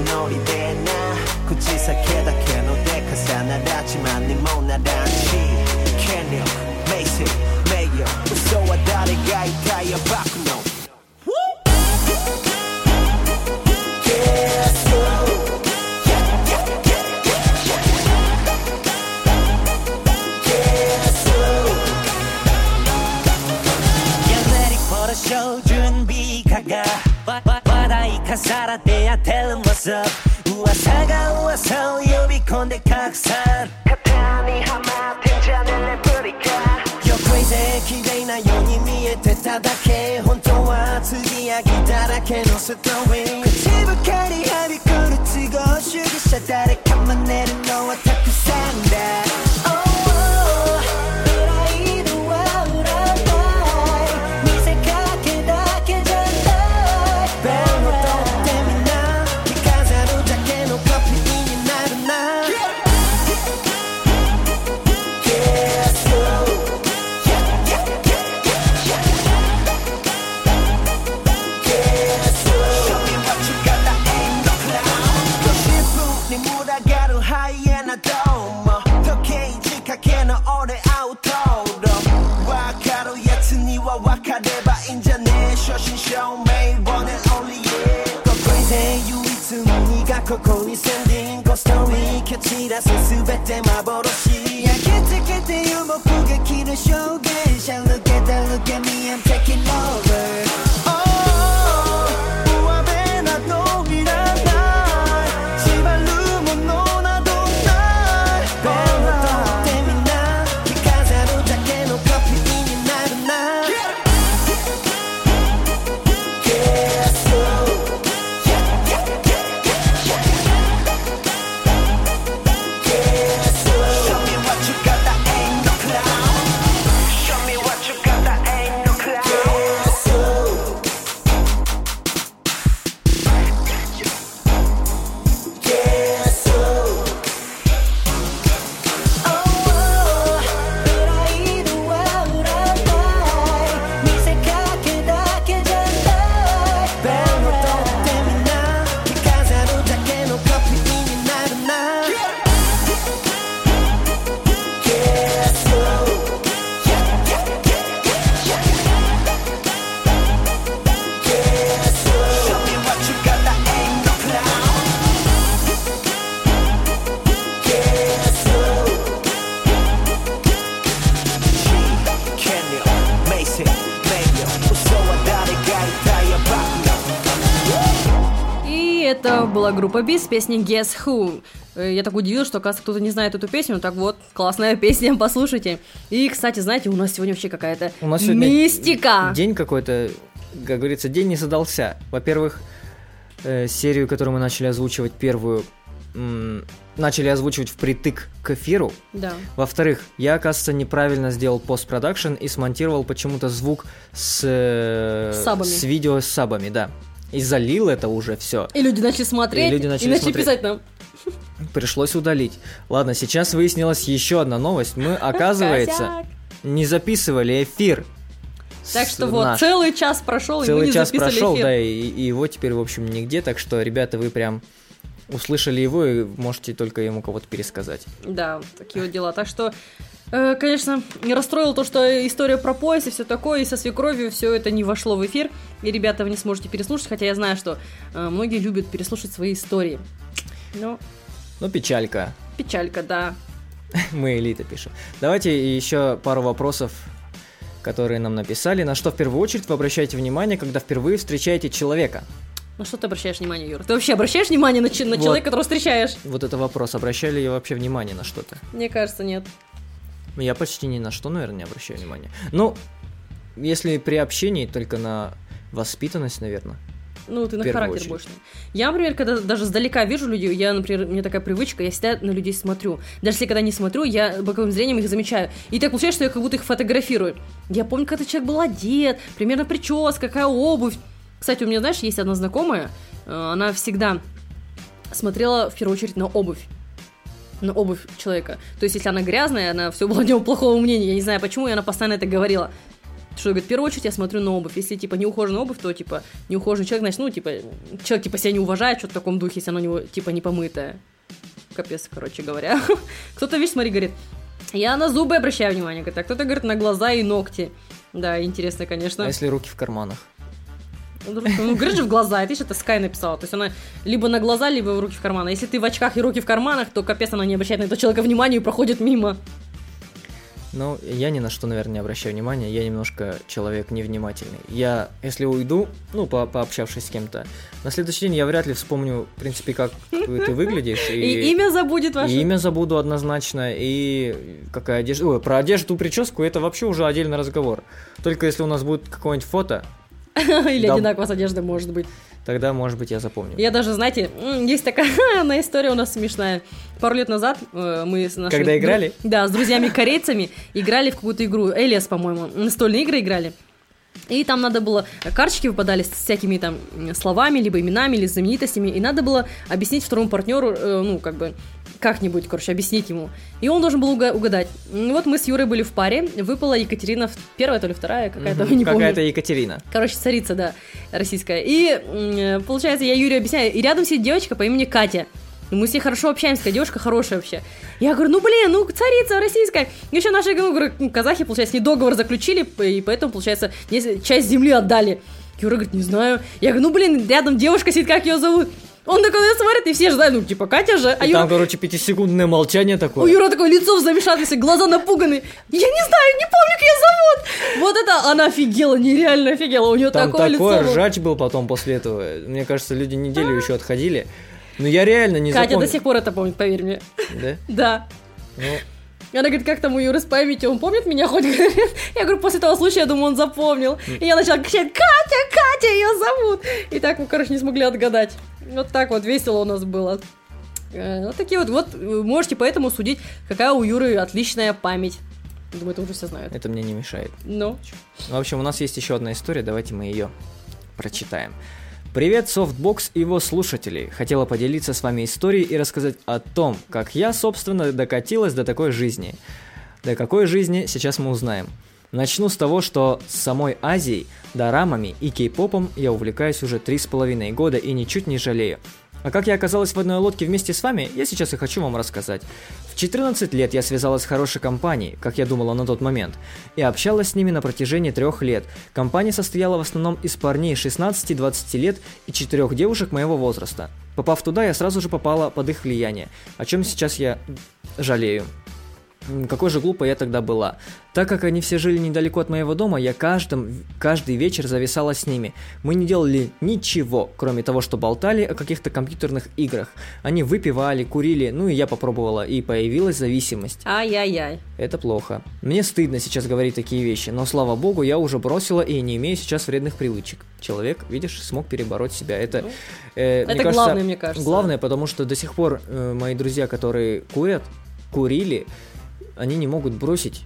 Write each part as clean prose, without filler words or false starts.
ノリでな口先だけのでかさならちまにもならんし権力名声名誉嘘は誰が言ったやバクの話題重ねて当てるモス噂が噂を呼び込んで拡散型にはまってんじゃねレプリカ You're crazy 綺麗なように見えてただけ本当は継ぎはぎだらけのストーリー口ばかりはびくる都合主義者誰か真似るのはたくさんだここにセンディングストーリー蹴散らすすべて幻焼けてけてよ目撃の証言者 Look at that, look at me, I'm taking over Это была группа Би с песней Guess Who. Я так удивилась, что, оказывается, кто-то не знает эту песню. Так вот, классная песня, послушайте. И, кстати, знаете, у нас сегодня вообще какая-то мистика. День какой-то, как говорится, день не задался. Во-первых, серию, которую мы начали озвучивать первую, начали озвучивать впритык к эфиру. Да. Во-вторых, я, оказывается, неправильно сделал постпродакшн и смонтировал почему-то звук с видео с сабами, да. И залил это уже все. И люди начали смотреть, и начали писать нам. Пришлось удалить. Ладно, сейчас выяснилась еще одна новость. Мы, оказывается, не записывали эфир. Так что вот, целый час прошел, и мы не записывали эфир. Целый час прошел, да, и его теперь, в общем, нигде. Так что, ребята, вы прям услышали его и можете только ему кого-то пересказать. Да, такие вот дела. Так что, конечно, не расстроило то, что история про пояс и все такое, и со свекровью все это не вошло в эфир, и, ребята, вы не сможете переслушать, хотя я знаю, что многие любят переслушать свои истории. Но печалька. Печалька, да. Мы элита пишем. Давайте еще пару вопросов, которые нам написали. На что в первую очередь вы обращаете внимание, когда впервые встречаете человека? На что ты обращаешь внимание, Юр? Ты вообще обращаешь внимание на человека, которого встречаешь? Вот это вопрос. Обращали ли я вообще внимание на что-то? Мне кажется, нет. Я почти ни на что, наверное, не обращаю внимания. Ну, если при общении, только на воспитанность, наверное. Ну, ты на характер больше. Я, например, когда даже сдалека вижу людей, например, у меня такая привычка, я всегда на людей смотрю. Даже если когда не смотрю, я боковым зрением их замечаю. И так получается, что я как будто их фотографирую. Я помню, когда человек был одет, примерно прическа, какая обувь. Кстати, у меня, знаешь, есть одна знакомая, она всегда смотрела в первую очередь на обувь человека. То есть, если она грязная, она все было о нем плохого мнения. Я не знаю почему, и она постоянно это говорила. что, говорит, в первую очередь я смотрю на обувь. Если, типа, неухоженная обувь, то, типа, неухоженный человек, значит, ну, типа, человек, типа, себя не уважает, что-то в таком духе, если оно у него, типа, не помытое. Капец, короче говоря. Кто-то, видишь, смотри, говорит, я на зубы обращаю внимание, говорит, а кто-то, говорит, на глаза и ногти. Да, интересно, конечно. А если руки в карманах? Ну, говоришь же в глаза, это что-то Sky написала. То есть она либо на глаза, либо в руки в карманы. Если ты в очках и руки в карманах, то капец, она не обращает на этого человека внимания и проходит мимо. Ну, я ни на что, наверное, не обращаю внимания. Я немножко человек невнимательный. Я, если уйду, ну, пообщавшись с кем-то, на следующий день я вряд ли вспомню, в принципе, как ты выглядишь. И имя забудет ваше. И имя забуду однозначно, и какая одежда. Ой, про одежду, прическу, это вообще уже отдельный разговор. Только если у нас будет какое-нибудь фото. Или одинаково с одеждой, может быть. Тогда, может быть, я запомню. Я даже, знаете, есть такая одна история у нас смешная. Пару лет назад мы с нашими... Когда играли? Да, с друзьями-корейцами играли в какую-то игру. Элиас, по-моему, настольные игры играли. И там надо было... Карточки выпадали с всякими там словами, либо именами, или знаменитостями. И надо было объяснить второму партнеру, ну, как бы... как-нибудь, короче, объяснить ему. И он должен был угадать. Вот мы с Юрой были в паре, выпала Екатерина, первая, то ли вторая, какая-то, не помню. Какая-то Екатерина. Короче, царица, да, российская. И, получается, я Юрию объясняю, и рядом сидит девочка по имени Катя. Мы с ней хорошо общаемся, такая девушка хорошая вообще. Я говорю, ну блин, ну царица российская. Еще наши, ну, говорю, казахи, получается, не договор заключили, и поэтому, получается, часть земли отдали. Юра говорит, не знаю. Я говорю, ну блин, рядом девушка сидит, как ее зовут? Он такой смотрит, и все ждали, ну, типа, Катя же. А Юра... Там, короче, 5-секундное молчание такое. У Юра такое лицо в замешательстве, глаза напуганы. Я не знаю, не помню, как ее зовут. Вот это она офигела, нереально офигела. У нее там такое лицо. Там такой ржач был потом после этого. Мне кажется, люди неделю еще отходили. Но я реально не Катя запомнил. до сих пор это помнит, поверь мне. Да? Да. Ну... Она говорит, как там у Юры с памятью, он помнит меня хоть? Я говорю, после того случая, я думаю, он запомнил. И я начала кричать, Катя, ее зовут. И так мы, короче, не смогли отгадать. Вот так вот весело у нас было. Вот такие вот можете поэтому судить, какая у Юры отличная память. Думаю, это уже все знают. Это мне не мешает. Ну. В общем, у нас есть еще одна история, давайте мы ее прочитаем. Привет, Softbox и его слушатели. Хотела поделиться с вами историей и рассказать о том, как я, собственно, докатилась до такой жизни. До какой жизни, сейчас мы узнаем. Начну с того, что с самой Азией, дорамами и кей-попом я увлекаюсь уже 3,5 года и ничуть не жалею. А как я оказалась в одной лодке вместе с вами, я сейчас и хочу вам рассказать. В 14 лет я связалась с хорошей компанией, как я думала на тот момент, и общалась с ними на протяжении 3 лет. Компания состояла в основном из парней 16-20 лет и 4 девушек моего возраста. Попав туда, я сразу же попала под их влияние, о чем сейчас я жалею. Какой же глупой я тогда была. Так как они все жили недалеко от моего дома, я каждый вечер зависала с ними. Мы не делали ничего, кроме того, что болтали о каких-то компьютерных играх. Они выпивали, курили, ну и я попробовала, и появилась зависимость. Ай-яй-яй. Это плохо. Мне стыдно сейчас говорить такие вещи, но, слава богу, я уже бросила и не имею сейчас вредных привычек. Человек, видишь, смог перебороть себя. Это кажется, главное, мне кажется. Главное, потому что до сих пор мои друзья, которые курили, они не могут бросить,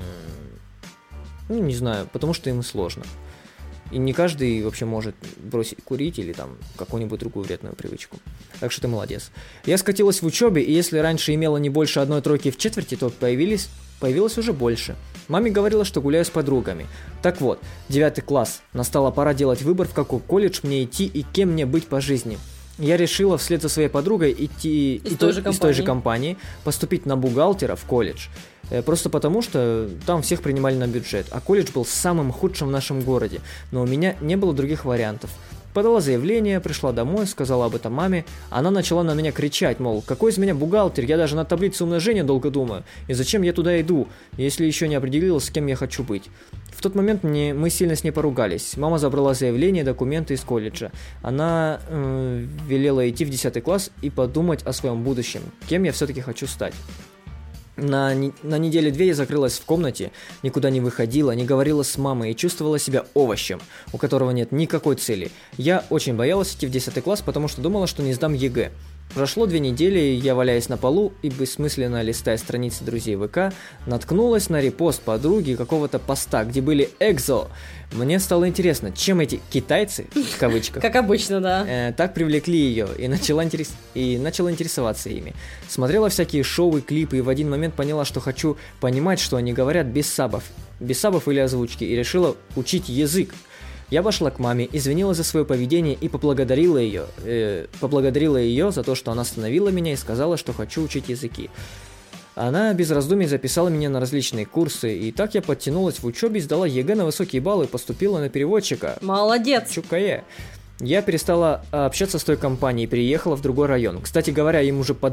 ну, не знаю, потому что им сложно. И не каждый вообще может бросить курить или там какую-нибудь другую вредную привычку. Так что ты молодец. Я скатилась в учебе, и если раньше имела не больше 1 тройки в четверти, то появилось уже больше. Маме говорила, что гуляю с подругами. Так вот, 9 класс. Настала пора делать выбор, в какой колледж мне идти и кем мне быть по жизни. Я решила вслед за своей подругой идти из той же компании, поступить на бухгалтера в колледж. Просто потому, что там всех принимали на бюджет, а колледж был самым худшим в нашем городе, но у меня не было других вариантов. Подала заявление, пришла домой, сказала об этом маме. Она начала на меня кричать, мол, какой из меня бухгалтер, я даже на таблице умножения долго думаю. И зачем я туда иду, если еще не определилась, с кем я хочу быть. В тот момент мы сильно с ней поругались. Мама забрала заявление, документы из колледжа. Она велела идти в 10 класс и подумать о своем будущем, кем я все-таки хочу стать. На неделе 2 я закрылась в комнате, никуда не выходила, не говорила с мамой и чувствовала себя овощем, у которого нет никакой цели. Я очень боялась идти в 10 класс, потому что думала, что не сдам ЕГЭ. Прошло 2 недели, я, валяясь на полу и бессмысленно листая страницы друзей ВК, наткнулась на репост подруги какого-то поста, где были экзо. Мне стало интересно, чем эти китайцы, в кавычках, как обычно, да, так привлекли ее, и начала интересоваться ими. Смотрела всякие шоу и клипы, и в один момент поняла, что хочу понимать, что они говорят без сабов. без сабов или озвучки, и решила учить язык. Я пошла к маме, извинилась за свое поведение и поблагодарила ее за то, что она остановила меня и сказала, что хочу учить языки. Она без раздумий записала меня на различные курсы, и так я подтянулась в учебе, сдала ЕГЭ на высокие баллы и поступила на переводчика. Молодец! Чукае. Я перестала общаться с той компанией и переехала в другой район. Кстати говоря, им уже по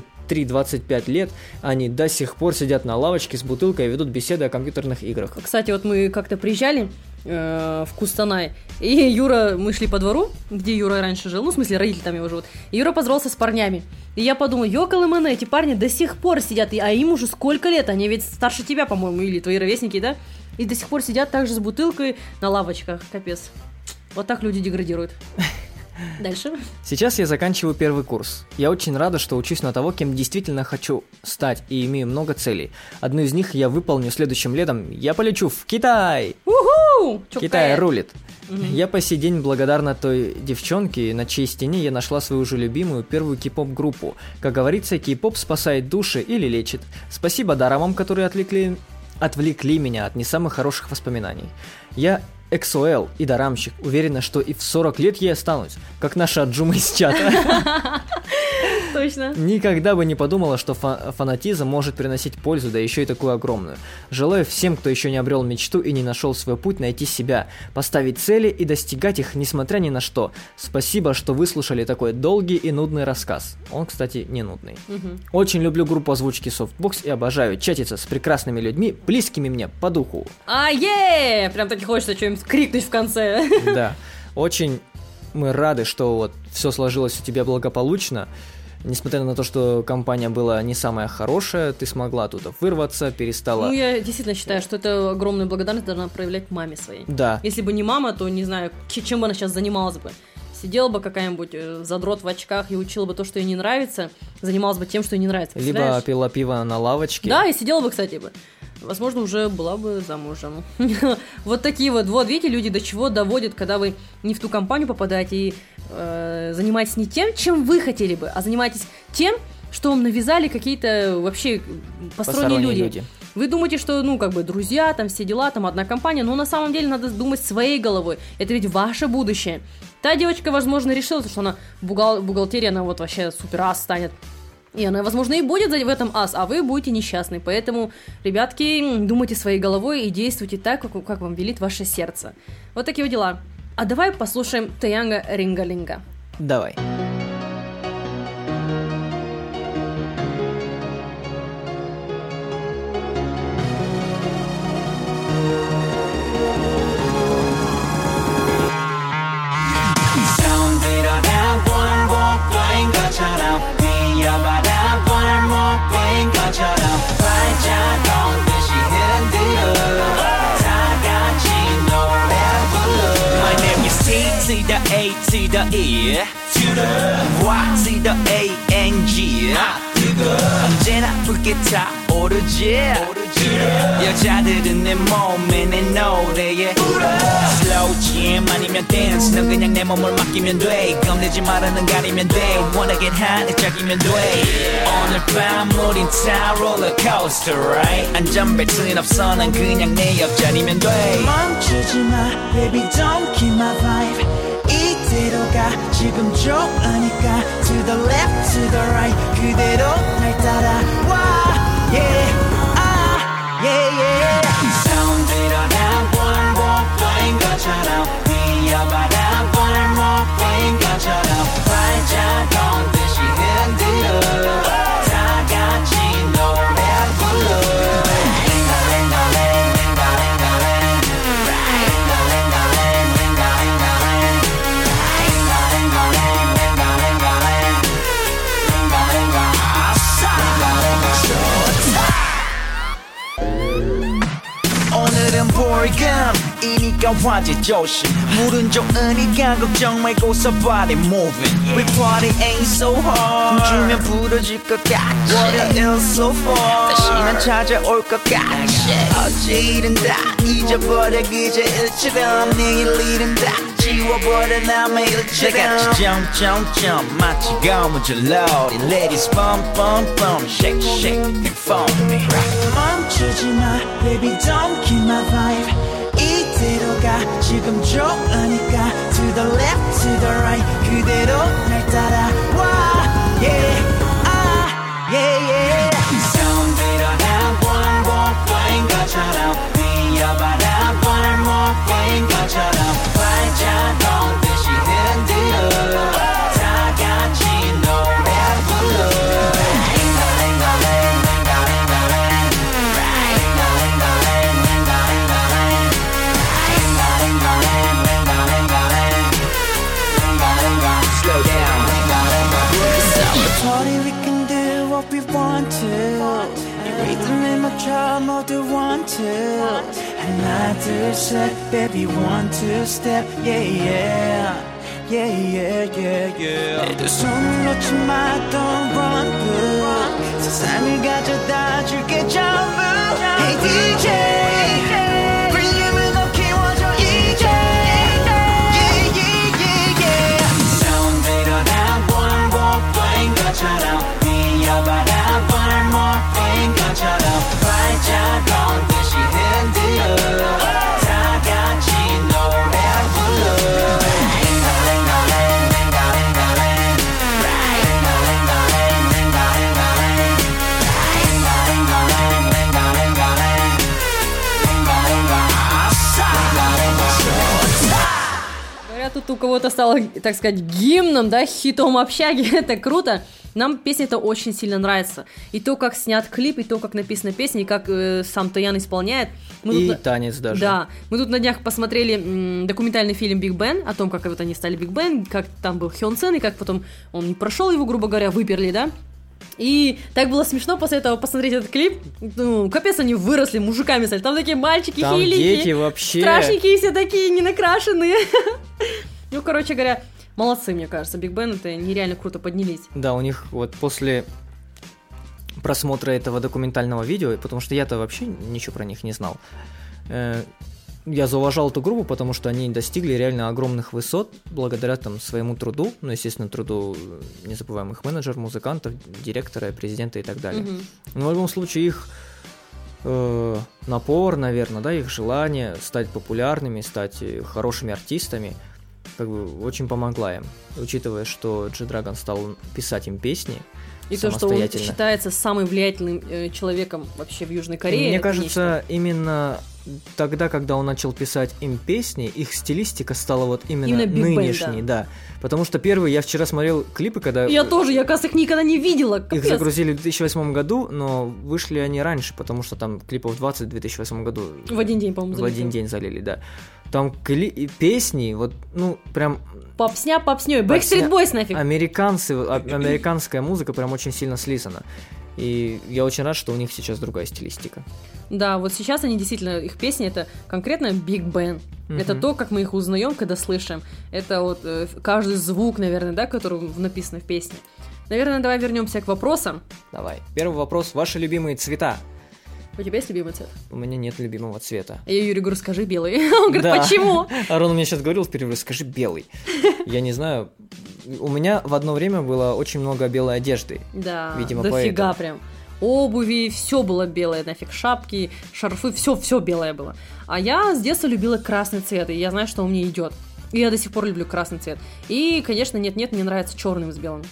23-25 лет, они до сих пор сидят на лавочке с бутылкой и ведут беседы о компьютерных играх. Кстати, вот мы как-то приезжали в Кустанай, и Юра, мы шли по двору, где Юра раньше жил, ну, в смысле, родители там его живут, и Юра поздоровался с парнями. И я подумала, ёкалэмэне, эти парни до сих пор сидят, а им уже сколько лет, они ведь старше тебя, по-моему, или твои ровесники, да? И до сих пор сидят также с бутылкой на лавочках, капец. Вот так люди деградируют. Дальше. Сейчас я заканчиваю первый курс. Я очень рада, что учусь на того, кем действительно хочу стать, и имею много целей. Одну из них я выполню следующим летом. Я полечу в Китай! Уху! Китай рулит. Я по сей день благодарна той девчонке, на чьей стене я нашла свою уже любимую первую кей-поп группу. Как говорится, кей-поп спасает души или лечит. Спасибо дорамам, которые отвлекли меня от не самых хороших воспоминаний. Я XOL и дорамщик. Уверена, что и в 40 лет я останусь, как наша Аджума из чата. Точно. Никогда бы не подумала, что фанатизм может приносить пользу, да еще и такую огромную. Желаю всем, кто еще не обрел мечту и не нашел свой путь, найти себя, поставить цели и достигать их, несмотря ни на что. Спасибо, что выслушали такой долгий и нудный рассказ. Он, кстати, не нудный. Очень люблю группу озвучки Softbox и обожаю чатиться с прекрасными людьми, близкими мне по духу. Прям таки хочется что-нибудь крикнуть в конце. Да, очень мы рады, что вот все сложилось у тебя благополучно. Несмотря на то, что компания была не самая хорошая, ты смогла оттуда вырваться, перестала... Ну, я действительно считаю, что это огромную благодарность должна проявлять маме своей. Да. Если бы не мама, то не знаю, чем бы она сейчас занималась бы. Сидела бы какая-нибудь задрот в очках и учила бы то, что ей не нравится, занималась бы тем, что ей не нравится. Либо пила пиво на лавочке. Да, и сидела бы, кстати, бы. Возможно, уже была бы замужем. Вот такие вот, видите, люди до чего доводят, когда вы не в ту компанию попадаете и занимаетесь не тем, чем вы хотели бы, а занимаетесь тем, что вам навязали какие-то вообще посторонние люди. Вы думаете, что, друзья, там все дела, там одна компания, но на самом деле надо думать своей головой. Это ведь ваше будущее. Та девочка, возможно, решила, что она бухгалтерия, она вот вообще супер-ас станет. И она, возможно, и будет в этом ас, а вы будете несчастны. Поэтому, ребятки, думайте своей головой и действуйте так, как вам велит ваше сердце. Вот такие вот дела. А давай послушаем Таянга Рингалинга. Давай. To the A to the E to the Y to the A-N-G 언제나 붉게 타오르지 여자들은 내 몸에 내 노래에 Slow jam 아니면 dance 넌 그냥 내 몸을 맡기면 돼 겁내지 말아는 가리면 돼 Wanna get high 짝이면 돼 오늘 밤 우린 타 롤러코스터 right 안전벨트는 없어 난 그냥 내 옆자리면 돼 멈추지 마 baby don't kill my vibe 이대로 가 지금 좋으니까 To the left to the right 그대로 날 따라와 Yeah yeah yeah 사운드로 난 반복된 것처럼 뛰어봐라 반복된 것처럼 발자국 듯이 흔들어 다 같이 노래 불러 볼감이니까 화제 조심 물은 좋으니까 걱정 말고 so body moving We party ain't so hard 춤추면 부러질 것 같지 월요일 so far 다시 난 찾아올 것 같지 어제 일은 다 잊어버려 그저 일처럼 내일 일은 다 지워버려 남의 일처럼 다 같이 jump jump 마치 고무줄 loading Ladies bump bump bump shake shake and foam me 멈추지 마 Baby don't kill my vibe 이대로 가 지금 좋으니까 To the left to the right 그대로 날 따라와 Yeah yeah yeah 손들어 나 원곡인 것처럼 위협하라 발목인 것처럼 발자국 듯이 흔들어 다 같이 노래 불러 Party we can do what we want to 리듬에 맞춰 모두 want to 하나 둘셋 baby one two step yeah yeah yeah yeah yeah yeah 내 손을 놓지 마 don't run good 세상을 가져다 줄게 전부 Hey DJ 볼륨을 높이 키워줘 이제 yeah yeah yeah yeah 손들어 나 원곡인 것처럼 위협하라 발목인 것처럼 발자국 듯이 흔들어 다 같이 노래 불러 Тут у кого-то стало, так сказать, гимном, да, хитом общаги, это круто. Нам песня эта очень сильно нравится. И то, как снят клип, и то, как написана песня, и как сам Таян исполняет. Танец даже. Да. Мы тут на днях посмотрели документальный фильм Big Bang, о том, как вот они стали Big Bang, как там был Хён Сен, и как потом он не прошел его, грубо говоря, выперли, да. И так было смешно после этого посмотреть этот клип. Ну, капец, они выросли, мужиками стали. Там такие мальчики там хиленькие. Дети вообще. Страшненькие все такие, не накрашенные. Ну, короче говоря, молодцы, мне кажется. Биг Бен это нереально круто поднялись. Да, у них вот после просмотра этого документального видео, потому что я-то вообще ничего про них не знал, я зауважал эту группу, потому что они достигли реально огромных высот благодаря там своему труду, ну, естественно, труду незабываемых менеджеров, музыкантов, директора, президента и так далее. Mm-hmm. Но в любом случае их напор, наверное, да, их желание стать популярными, стать хорошими артистами, как бы очень помогла им, учитывая, что G-Dragon стал писать им песни. И то, что он считается самым влиятельным человеком вообще в Южной Корее. Мне кажется, именно тогда, когда он начал писать им песни, их стилистика стала вот именно нынешней, да. Потому что первый, я вчера смотрел клипы, когда... Я тоже, я, кажется, их никогда не видела. Капец. Их загрузили в 2008 году, но вышли они раньше, потому что там клипов 20 в 2008 году. В один день, по-моему, залили. В один день залили, да. Там песни, вот, ну, прям... Попсня попснёй, Backstreet Boys нафиг. Американская музыка прям очень сильно слизана. И я очень рад, что у них сейчас другая стилистика. Да, вот сейчас они действительно, их песни это конкретно Big Bang. Mm-hmm. Это то, как мы их узнаем, когда слышим. Это вот каждый звук, наверное, да, который написан в песне. Наверное, давай вернемся к вопросам. Давай. Первый вопрос. Ваши любимые цвета? У тебя есть любимый цвет? У меня нет любимого цвета. Я Юрию говорю, скажи белый. Он говорит, да. Почему? Арон мне сейчас говорил в перерыве, скажи белый. Я не знаю. У меня в одно время было очень много белой одежды. Да, видимо, дофига прям. Обуви, все было белое, нафиг, шапки, шарфы, все белое было. А я с детства любила красный цвет, и я знаю, что он мне идет. И я до сих пор люблю красный цвет. И, конечно, нет, мне нравится черным с белым.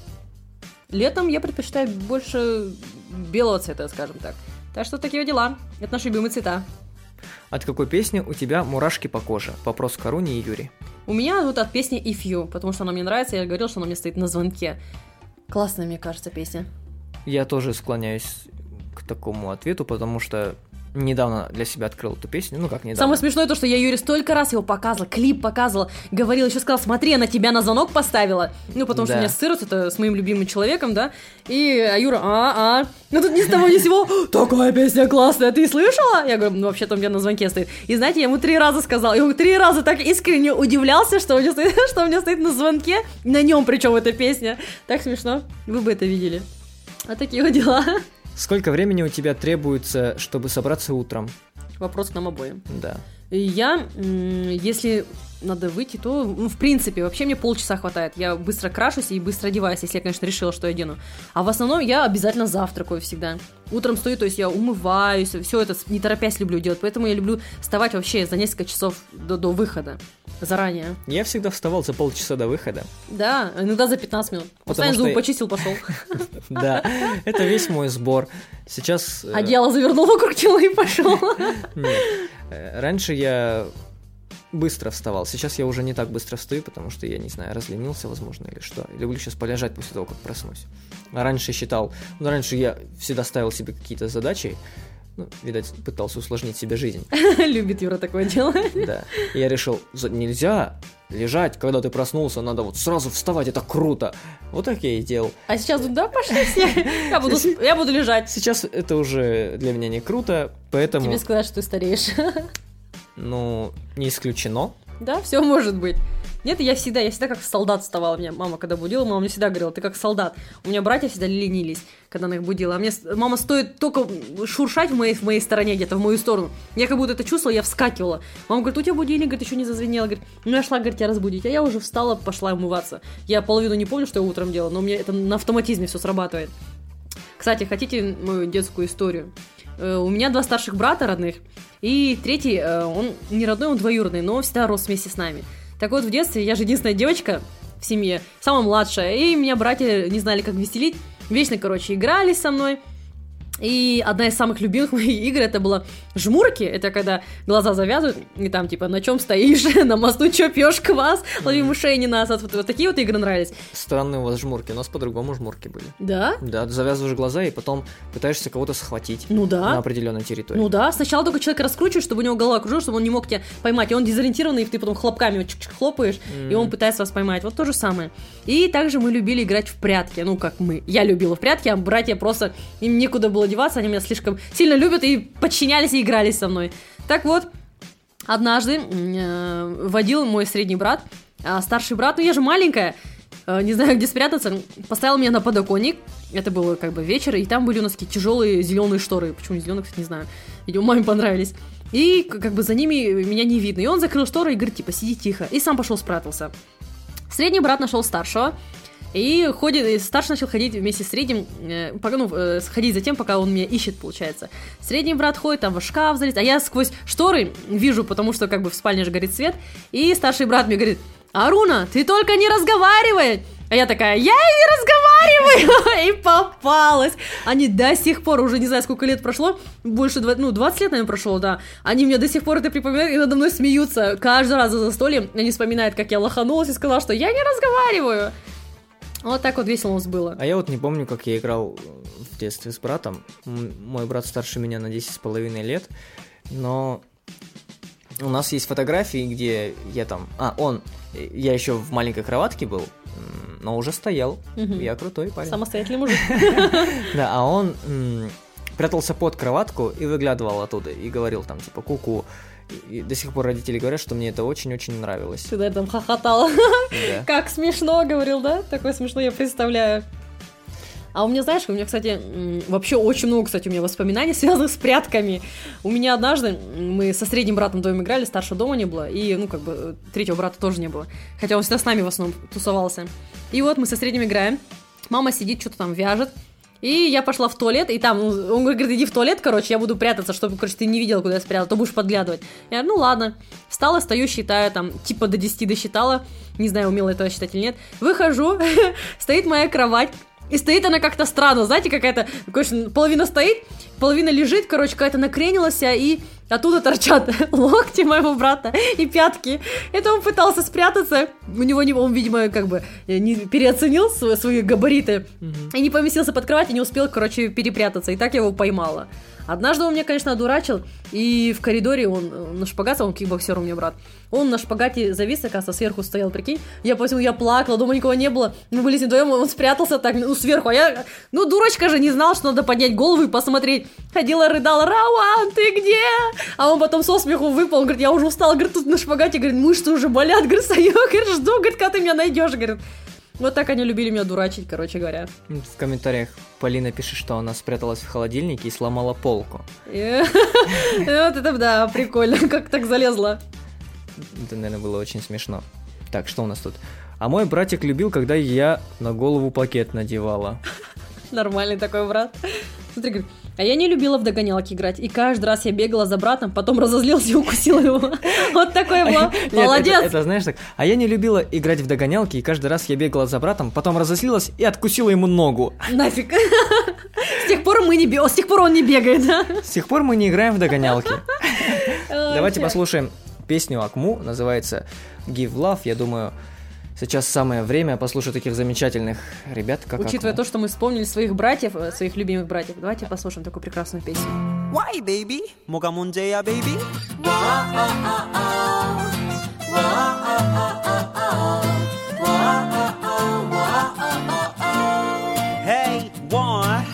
Летом я предпочитаю больше белого цвета, скажем так. Так что такие дела. Это наши любимые цвета. От какой песни у тебя мурашки по коже? Вопрос к Аруне и Юре. У меня вот от песни If You, потому что она мне нравится, я говорил, что она мне стоит на звонке. Классная, мне кажется, песня. Я тоже склоняюсь к такому ответу, потому что недавно для себя открыл эту песню, ну как недавно. Самое смешное то, что я Юре столько раз его показывала, клип показывала, говорила, еще сказала, смотри, она тебя на звонок поставила, ну потому что у меня ассоциируется это с моим любимым человеком, да, и Юра, ну тут ни с того ни с сего, такая песня классная, ты слышала? Я говорю, ну вообще-то у меня на звонке стоит, и знаете, я ему 3 раза сказала, и он 3 раза так искренне удивлялся, что у меня стоит на звонке, на нем причем эта песня, так смешно, вы бы это видели. А такие вот дела. Сколько времени у тебя требуется, чтобы собраться утром? Вопрос к нам обоим. Да. Я, если надо выйти, то, в принципе, вообще мне полчаса хватает. Я быстро крашусь и быстро одеваюсь, если я, конечно, решила, что я одену. А в основном я обязательно завтракаю всегда. Утром стою, то есть я умываюсь, все это не торопясь люблю делать, поэтому я люблю вставать вообще за несколько часов до выхода, заранее. Я всегда вставал за полчаса до выхода. Да, иногда за 15 минут. Постоянно зубы почистил, пошел. Да, это весь мой сбор. Сейчас... Одеяло завернул вокруг тела и пошел. Нет, раньше я быстро вставал. Сейчас я уже не так быстро встаю, потому что я, не знаю, разленился, возможно, или что. Люблю сейчас полежать после того, как проснусь. А раньше раньше я всегда ставил себе какие-то задачи, видать, пытался усложнить себе жизнь. Любит Юра такое дело. Да. И я решил, нельзя лежать, когда ты проснулся, надо вот сразу вставать, это круто. Вот так я и делал. А сейчас, да, пошли все, я буду лежать. Сейчас это уже для меня не круто, поэтому... Тебе сказать, что ты стареешь. Не исключено. Да, все может быть. Нет, я всегда как солдат вставала. Меня мама, когда будила, мама мне всегда говорила, ты как солдат. У меня братья всегда ленились, когда она их будила. А мне мама стоит только шуршать в моей стороне, где-то в мою сторону. Я как будто это чувствовала, я вскакивала. Мама говорит, у тебя будильник, говорит, еще не зазвенел. Говорит, я шла, говорит, тебя разбудить. А я уже встала, пошла умываться. Я половину не помню, что я утром делала, но у меня это на автоматизме все срабатывает. Кстати, хотите мою детскую историю? У меня 2 старших брата родных, и третий, он не родной, он двоюродный, но всегда рос вместе с нами. Так вот, в детстве я же единственная девочка в семье, самая младшая, и меня братья не знали, как веселить, вечно, играли со мной. И одна из самых любимых моих игр это была жмурки, это когда глаза завязывают, и там типа на чем стоишь, на мосту чё пьешь квас, лови мышей не нас, вот такие вот игры нравились. Странные у вас жмурки, у нас по-другому жмурки были. Да? Да, ты завязываешь глаза и потом пытаешься кого-то схватить на определенной территории. Ну да, сначала только человека раскручиваешь, чтобы у него голова кружилась, чтобы он не мог тебя поймать, и он дезориентированный, и ты потом хлопками хлопаешь, и он пытается вас поймать, вот то же самое. И также мы любили играть в прятки, я любила в прятки, а братья просто, им некуда было деваться, они меня слишком сильно любят и подчинялись и игрались со мной. Так вот, однажды водил мой средний брат, а старший брат, я же маленькая, не знаю, где спрятаться, поставил меня на подоконник, это было вечер, и там были у нас такие тяжелые зеленые шторы, почему не зеленые, кстати, не знаю, видимо, маме понравились, и за ними меня не видно, и он закрыл шторы и говорит, сиди тихо, и сам пошел спрятался. Средний брат нашел старшего, и старший начал ходить вместе с средним, ходить за тем, пока он меня ищет, получается. Средний брат ходит, там в шкаф залез, а я сквозь шторы вижу, потому что в спальне же горит свет, и старший брат мне говорит, Аруна, ты только не разговаривай! А я такая, я и не разговариваю! И попалась! Они до сих пор, уже не знаю, сколько лет прошло, больше 20 лет, наверное, прошло, да. Они мне до сих пор это припоминают и надо мной смеются. Каждый раз за застольем они вспоминают, как я лоханулась и сказала, что я не разговариваю. Вот так вот весело у нас было. А я не помню, как я играл в детстве с братом. Мой брат старше меня на 10,5 лет, но у нас есть фотографии, где я там... Я еще в маленькой кроватке был, но уже стоял. Я крутой парень. Самостоятельный мужик. Да, а он прятался под кроватку и выглядывал оттуда, и говорил там типа ку-ку. И до сих пор родители говорят, что мне это очень-очень нравилось. Ты там хохотал. Да. Как смешно, говорил, да? Такое смешно, я представляю. А у меня, знаешь, кстати, вообще очень много, у меня воспоминаний, связанных с прятками. У меня однажды, мы со средним братом вдвоем играли, старшего дома не было, и, третьего брата тоже не было. Хотя он всегда с нами в основном тусовался. И вот мы со средним играем, мама сидит, что-то там вяжет, и я пошла в туалет, и там, он говорит, иди в туалет, я буду прятаться, чтобы, ты не видела, куда я спрятала, то будешь подглядывать. Я говорю, ладно. Встала, стою, считаю, до 10 досчитала, не знаю, умела этого считать или нет. Выхожу, стоит моя кровать, и стоит она как-то странно, знаете, какая-то, половина стоит, половина лежит, какая-то накренилась, и оттуда торчат локти моего брата и пятки. Это он пытался спрятаться, он, видимо, не переоценил свои габариты, и не поместился под кровать, и не успел, перепрятаться, и так я его поймала. Однажды он меня, конечно, одурачил, и в коридоре он на шпагате, он кикбоксер у меня брат, он на шпагате завис, оказывается, сверху стоял, прикинь, я плакала, дома никого не было, мы были с ним вдвоем, он спрятался так, сверху, а я, дурочка же, не знала, что надо поднять голову и посмотреть, ходила, рыдала, Рауан, ты где? А он потом со смеху выпал, он говорит, я уже устал, говорит, тут на шпагате, говорит, мышцы уже болят, говорит, стою, говорит, жду, говорит, когда ты меня найдешь, говорит. Вот так они любили меня дурачить, короче говоря. В комментариях Полина пишет, что она спряталась в холодильнике и сломала полку. Вот это да, прикольно, как так залезла. Это, наверное, было очень смешно. Так, что у нас тут? А мой братик любил, когда я на голову пакет надевала. Нормальный такой брат. Смотри, говорит, а я не любила в догонялки играть, и каждый раз я бегала за братом, потом разозлился и укусила его. Вот такой был. Молодец. Это знаешь так. А я не любила играть в догонялки, и каждый раз я бегала за братом, потом разозлилась и откусила ему ногу. Нафиг. С тех пор он не бегает, да? С тех пор мы не играем в догонялки. Давайте послушаем песню Акму, называется Give Love. Я думаю, сейчас самое время послушать таких замечательных ребят, как Учитывая Акму. то, что мы вспомнили своих братьев, своих любимых братьев, давайте послушаем такую прекрасную песню. Why, baby? 뭐가 문제야, baby? Hey, what?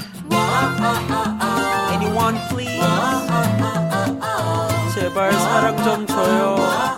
Anyone, please? 제발 사랑 좀 줘요.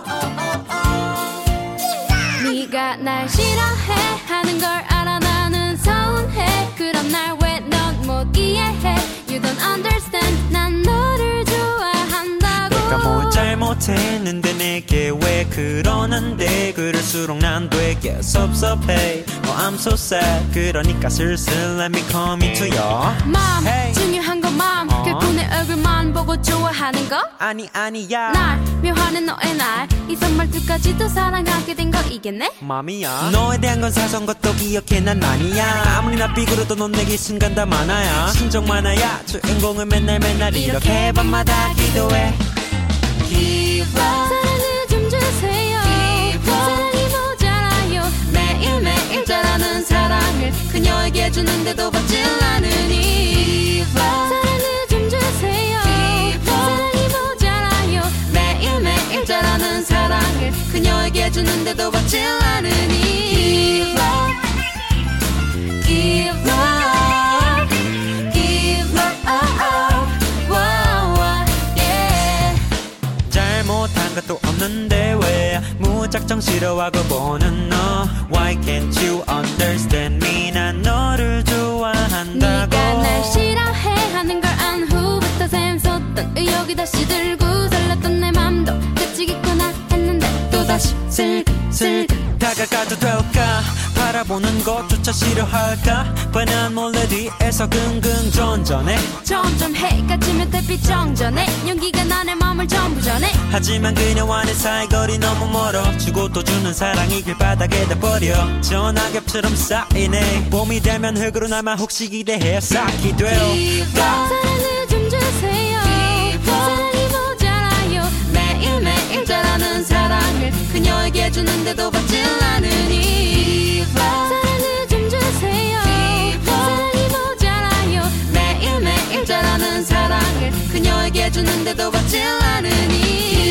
네가 날 싫어해 하는 걸 알아 나는 서운해 그럼 날 왜 넌 못 이해해 You don't understand 난 너를 좋아한다고 내가 뭘 잘못했는데 내게 왜 그러는데 그럴수록 난 되게 섭섭해 Oh I'm so sad 그러니까 슬슬 let me come into your Mom Hey. 중요한 건 mom 결코 내 얼굴만 보고 좋아하는 거 아니야 날 묘하는 너의 날 이 선말투까지도 사랑하게 된 거 이겠네 맘이야 너에 대한 건 사소한 것도 기억해 난 아니야 아무리 나 삐그러도 넌 내게 순간 다 많아야 신정 많아야 주인공을 맨날 이렇게 밤마다 기도해 Give love 사랑을 좀 주세요 사랑이 모자라요 매일매일 자라는 사랑을 그녀에게 주는데도 받질 않으니 사랑을 좀 주세요 사랑이 모자라요 매일매일 자라는 사랑을 그녀에게 주는데도 받질 않으니 Give love Give love wow, yeah. 잘못한 것도 없는데 왜 무작정 싫어하고 보는 너 Why can't you understand me 난 너를 좋아한다고 네가 날 싫어해 하는 걸 안 후부터 샘솟던 의욕이 다시 들고 설렜던 내 맘도 그치겠구나 했는데 또다시 슬슬 다가가도 될까 바라보는 것조차 싫어할까 뻔한 몰래 뒤에서 긍긍전전해 점점 해가 지면 달빛 정전해 용기가 나의 마음을 전부 전해 하지만 그녀와의 사이거리 너무 멀어 주고 또 주는 사랑이 길바닥에다 버려 전화겹처럼 쌓이네 봄이 되면 흙으로 남아 혹시 기대해 쌓기 돼요 사랑을 좀 주세요 사랑이 모자라요 매일매일 자라는 사랑을 그녀에게 주는데도 받질 않으니 사랑을 좀 주세요 사랑이 모자라요 매일매일 자라는 사랑을 그녀에게 주는데도 받질 않으니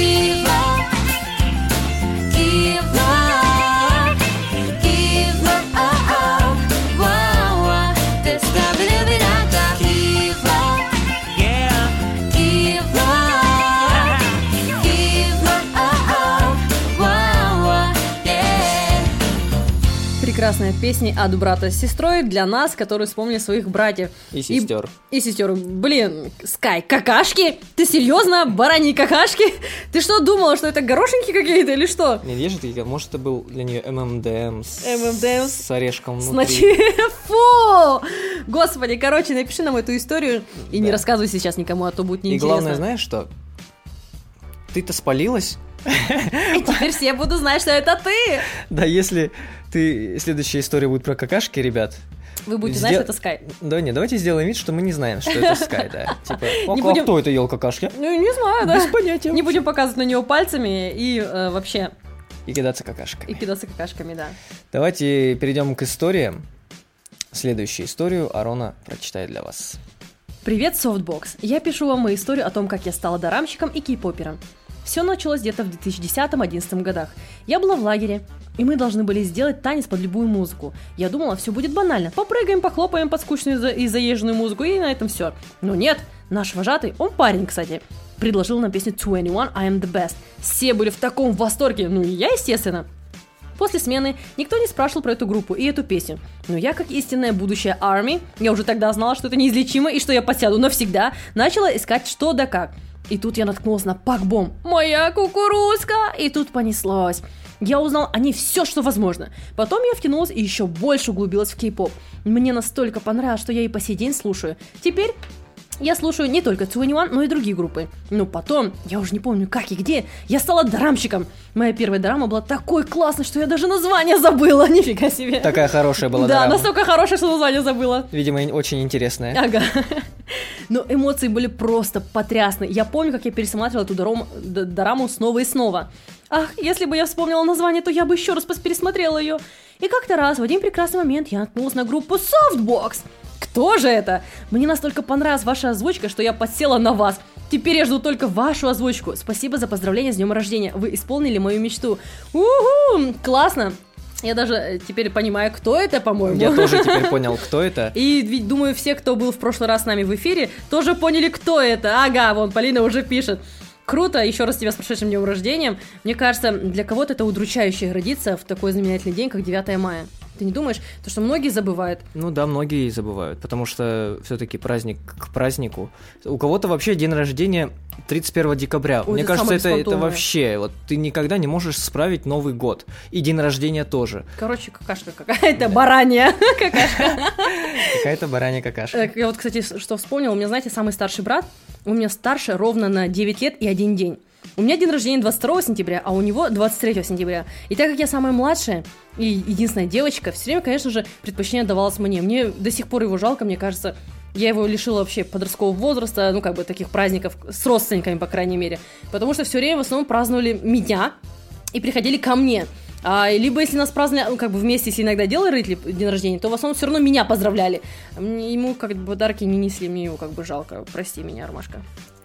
Give love Give love wow, that's the believe Give love Yeah Give love Give love wow, yeah. Прекрасная песня от брата с сестрой для нас, которые вспомнили своих братьев. И сестер. И сестер. Блин, Скай, какашки? Ты серьезно? Бараньи какашки? Ты что, думала, что это горошинки какие-то или что? Нет, есть же такие, может, это был для нее ММДМ с орешком внутри. Значит, фу! Господи, короче, напиши нам эту историю и не рассказывай сейчас никому, а то будет неинтересно. И главное, знаешь что? Ты-то спалилась? И теперь все будут знать, что это ты! Да, если следующая история будет про какашки, ребят. Вы будете знать, что это Скай. Да нет, давайте сделаем вид, что мы не знаем, что это Скай, да. Типа, будем... кто это ел какашки? Ну, не знаю, да. Без понятия. Не будем показывать на него пальцами и вообще... И кидаться какашками. И кидаться какашками, да. Давайте перейдем к историям. Следующую историю Арона прочитает для вас. Привет, Softbox. Я пишу вам мою историю о том, как я стала дорамщиком и кей-попером. Все началось где-то в 2010-2011 годах. Я была в лагере, и мы должны были сделать танец под любую музыку. Я думала, все будет банально. Попрыгаем, похлопаем под скучную и заезженную музыку, и на этом все. Но нет, наш вожатый, он парень, кстати, предложил нам песню 21 I am the best. Все были в таком восторге, ну и я, естественно. После смены никто не спрашивал про эту группу и эту песню. Но я, как истинная будущая ARMY, я уже тогда знала, что это неизлечимо и что я подсяду навсегда, начала искать что да как. И тут я наткнулась на Пак Бом. Моя кукурузка! И тут понеслось. Я узнал о ней все, что возможно. Потом я втянулась и еще больше углубилась в кей-поп. Мне настолько понравилось, что я и по сей день слушаю. Теперь я слушаю не только 2NE1, но и другие группы. Но потом, я уже не помню как и где, я стала дорамщиком. Моя первая дорама была такой классной, что я даже название забыла. Нифига себе. Такая хорошая была дорама. Да, настолько хорошая, что название забыла. Видимо, очень интересная. Ага. Но эмоции были просто потрясные. Я помню, как я пересматривала эту дораму снова и снова. Ах, если бы я вспомнила название, то я бы еще раз пересмотрела ее. И как-то раз, в один прекрасный момент, я наткнулась на группу Softbox. Кто же это? Мне настолько понравилась ваша озвучка, что я подсела на вас. Теперь я жду только вашу озвучку. Спасибо за поздравление с днем рождения. Вы исполнили мою мечту. У-ху! Классно! Я даже теперь понимаю, кто это, по-моему. Я тоже теперь понял, кто это. И ведь, думаю, все, кто был в прошлый раз с нами в эфире, тоже поняли, кто это. Ага, вон, Полина уже пишет. Круто, еще раз тебя с прошедшим днем рождения. Мне кажется, для кого-то это удручающе родиться в такой знаменательный день, как 9 мая. Ты не думаешь? То, что многие забывают. Ну да, многие забывают, потому что все-таки праздник к празднику. У кого-то вообще день рождения 31 декабря. Ой, мне кажется, это вообще... Вот ты никогда не можешь справить Новый год. И день рождения тоже. Короче, какашка какая-то, баранья какашка. Какая-то баранья какашка. Я вот, кстати, что вспомнила, у меня, знаете, самый старший брат, у меня старше ровно на 9 лет и 1 день. У меня день рождения 22 сентября, а у него 23 сентября. И так как я самая младшая и единственная девочка, все время, конечно же, предпочтение давалось мне. Мне до сих пор его жалко, мне кажется. Я его лишила вообще подросткового возраста, ну, как бы, таких праздников с родственниками, по крайней мере. Потому что все время в основном праздновали меня и приходили ко мне. Либо если нас праздновали, ну, как бы вместе, если иногда делали родители день рождения, то в основном все равно меня поздравляли. Ему как бы подарки не несли, мне его как бы жалко. Прости меня, Ромашка.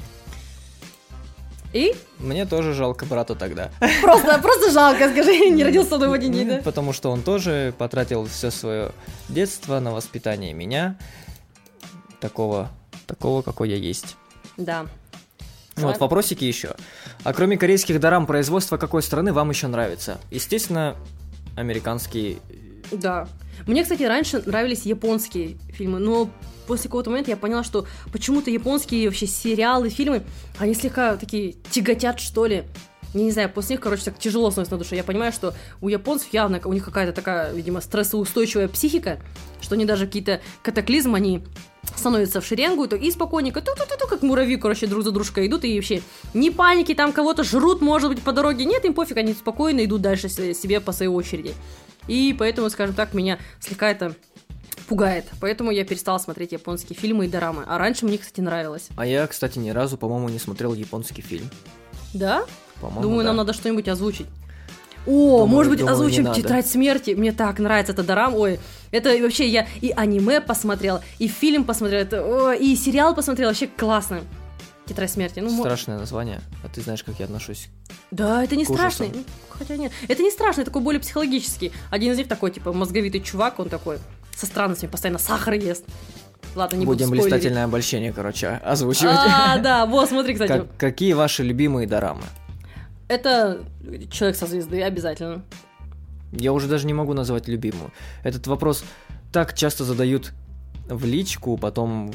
И? Мне тоже жалко брата тогда. Просто жалко, скажи, не родился со мной в один день, да? Потому что он тоже потратил все свое детство на воспитание меня, такого, какой я есть. Да. Вот, вопросики еще. А кроме корейских дорам, производство какой страны вам еще нравится? Естественно, американские. Да. Мне, кстати, раньше нравились японские фильмы, но после какого-то момента я поняла, что почему-то японские вообще сериалы, фильмы, они слегка такие тяготят, что ли. Я не знаю, после них, короче, так тяжело становится на душе. Я понимаю, что у японцев явно, у них какая-то такая, видимо, стрессоустойчивая психика, что они даже какие-то катаклизмы, они становятся в шеренгу и спокойненько, как муравьи, короче, друг за дружкой идут, и вообще ни паники, там кого-то жрут, может быть, по дороге, нет, им пофиг, они спокойно идут дальше себе по своей очереди. И поэтому, скажем так, меня слегка это пугает. Поэтому я перестала смотреть японские фильмы и дорамы. А раньше мне, кстати, нравилось. А я, кстати, ни разу, по-моему, не смотрел японский фильм. Да? По-моему, Думаю, да. Нам надо что-нибудь озвучить. Может быть, озвучим «Тетрадь смерти». Мне так нравится эта дорама. Ой, это вообще я и аниме посмотрела, и фильм посмотрела, и сериал посмотрела. Вообще классно. «Тетрадь смерти». Страшное название. А ты знаешь, как я отношусь? Да, это не страшно. Хотя нет. Это не страшно, это такой более психологический. Один из них такой, типа, мозговитый чувак, он такой со странностями, постоянно сахар ест. Ладно, не буду спойлерить. Будем блистательное обольщение, короче, озвучивать. Да, вот, смотри, кстати. Какие ваши любимые дорамы? Это «Человек со звезды», обязательно. Я уже даже не могу назвать любимую. Этот вопрос так часто задают в личку, потом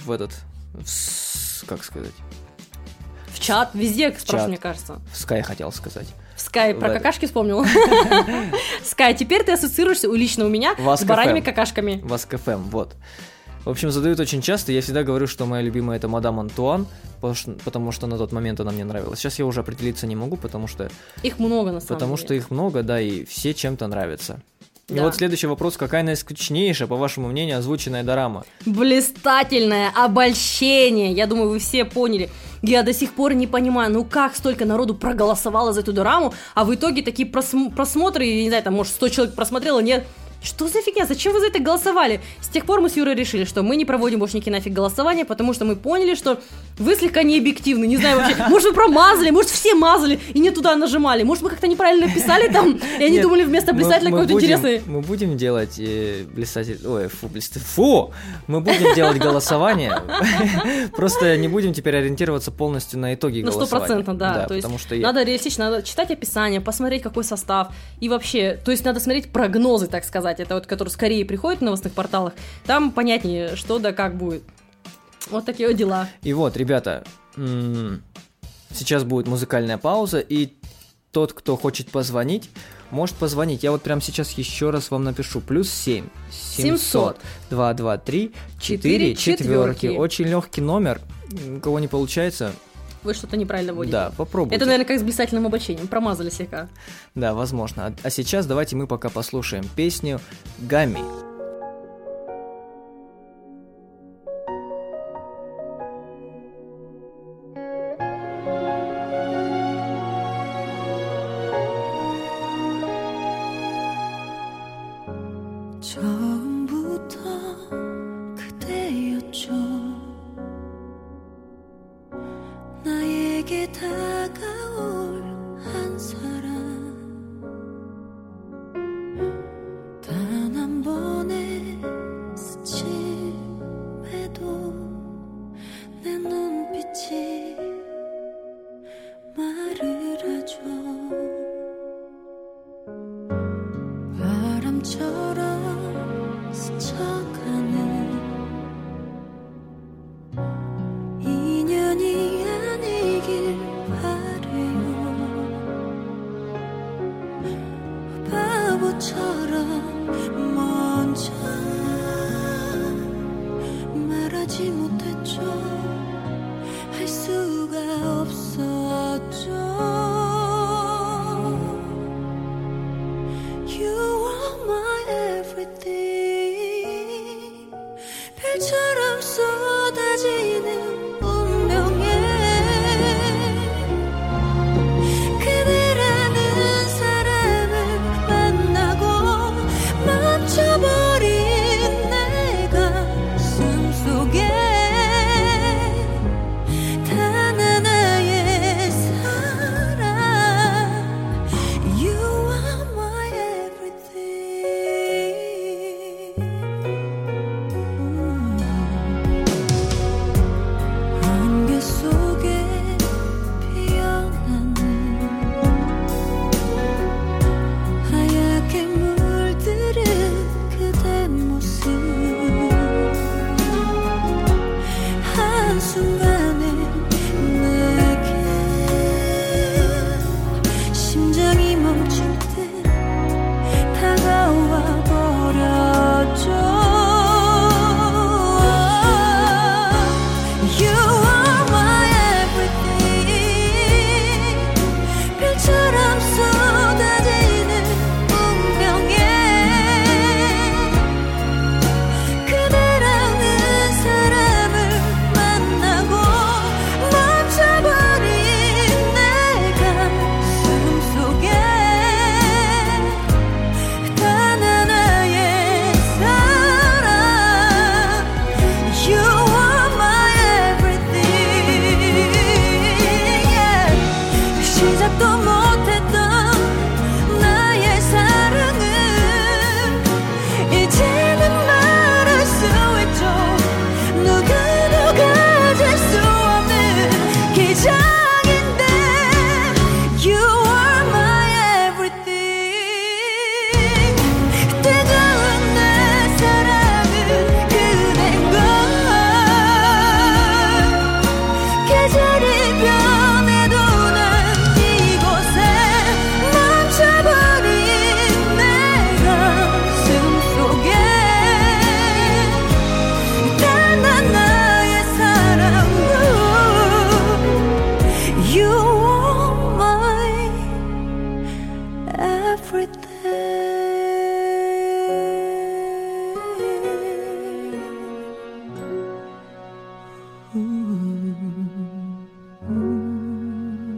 как сказать? В чат, везде спрашивают, мне кажется. В Sky хотел сказать. В Sky, про какашки вспомнил. Sky, теперь ты ассоциируешься лично у меня с бараньими какашками. Васк.ФМ, вот. В общем, задают очень часто, я всегда говорю, что моя любимая это мадам Антуан, потому что на тот момент она мне нравилась. Сейчас я уже определиться не могу, потому что... Их много, на самом деле. Потому что их много, да, и все чем-то нравятся. И вот следующий вопрос. Какая наискучнейшая, по вашему мнению, озвученная дорама? Блистательное обольщение. Я думаю, вы все поняли. Я до сих пор не понимаю, как столько народу проголосовало за эту дораму, а в итоге такие просмотры, я не знаю, там, может, 100 человек просмотрело, нет... Что за фигня? Зачем вы за это голосовали? С тех пор мы с Юрой решили, что мы не проводим больше никакие нафиг голосования, потому что мы поняли, что вы слегка необъективны. Не знаю вообще, может вы промазали, может все мазали и не туда нажимали, может мы как-то неправильно писали там, и они думали вместо блистателя какой-то интересный. Мы будем делать блистатель... Ой, фу! Мы будем делать голосование, просто не будем теперь ориентироваться полностью на итоги голосования. 100%, да. То есть надо реалистично, надо читать описание, посмотреть, какой состав, и вообще, то есть надо смотреть прогнозы, так сказать, это вот, которые скорее приходят в новостных порталах, там понятнее, что да как будет. Вот такие вот дела. И вот, ребята, сейчас будет музыкальная пауза, и тот, кто хочет позвонить, может позвонить. Я вот прямо сейчас еще раз вам напишу. +7 700 223 4 четверки. Очень легкий номер. У кого не получается... Вы что-то неправильно вводите. Да, попробуйте. Это, наверное, как с блистательным обольщением. Промазали слегка. Да, возможно. А сейчас давайте мы пока послушаем песню «Гамми».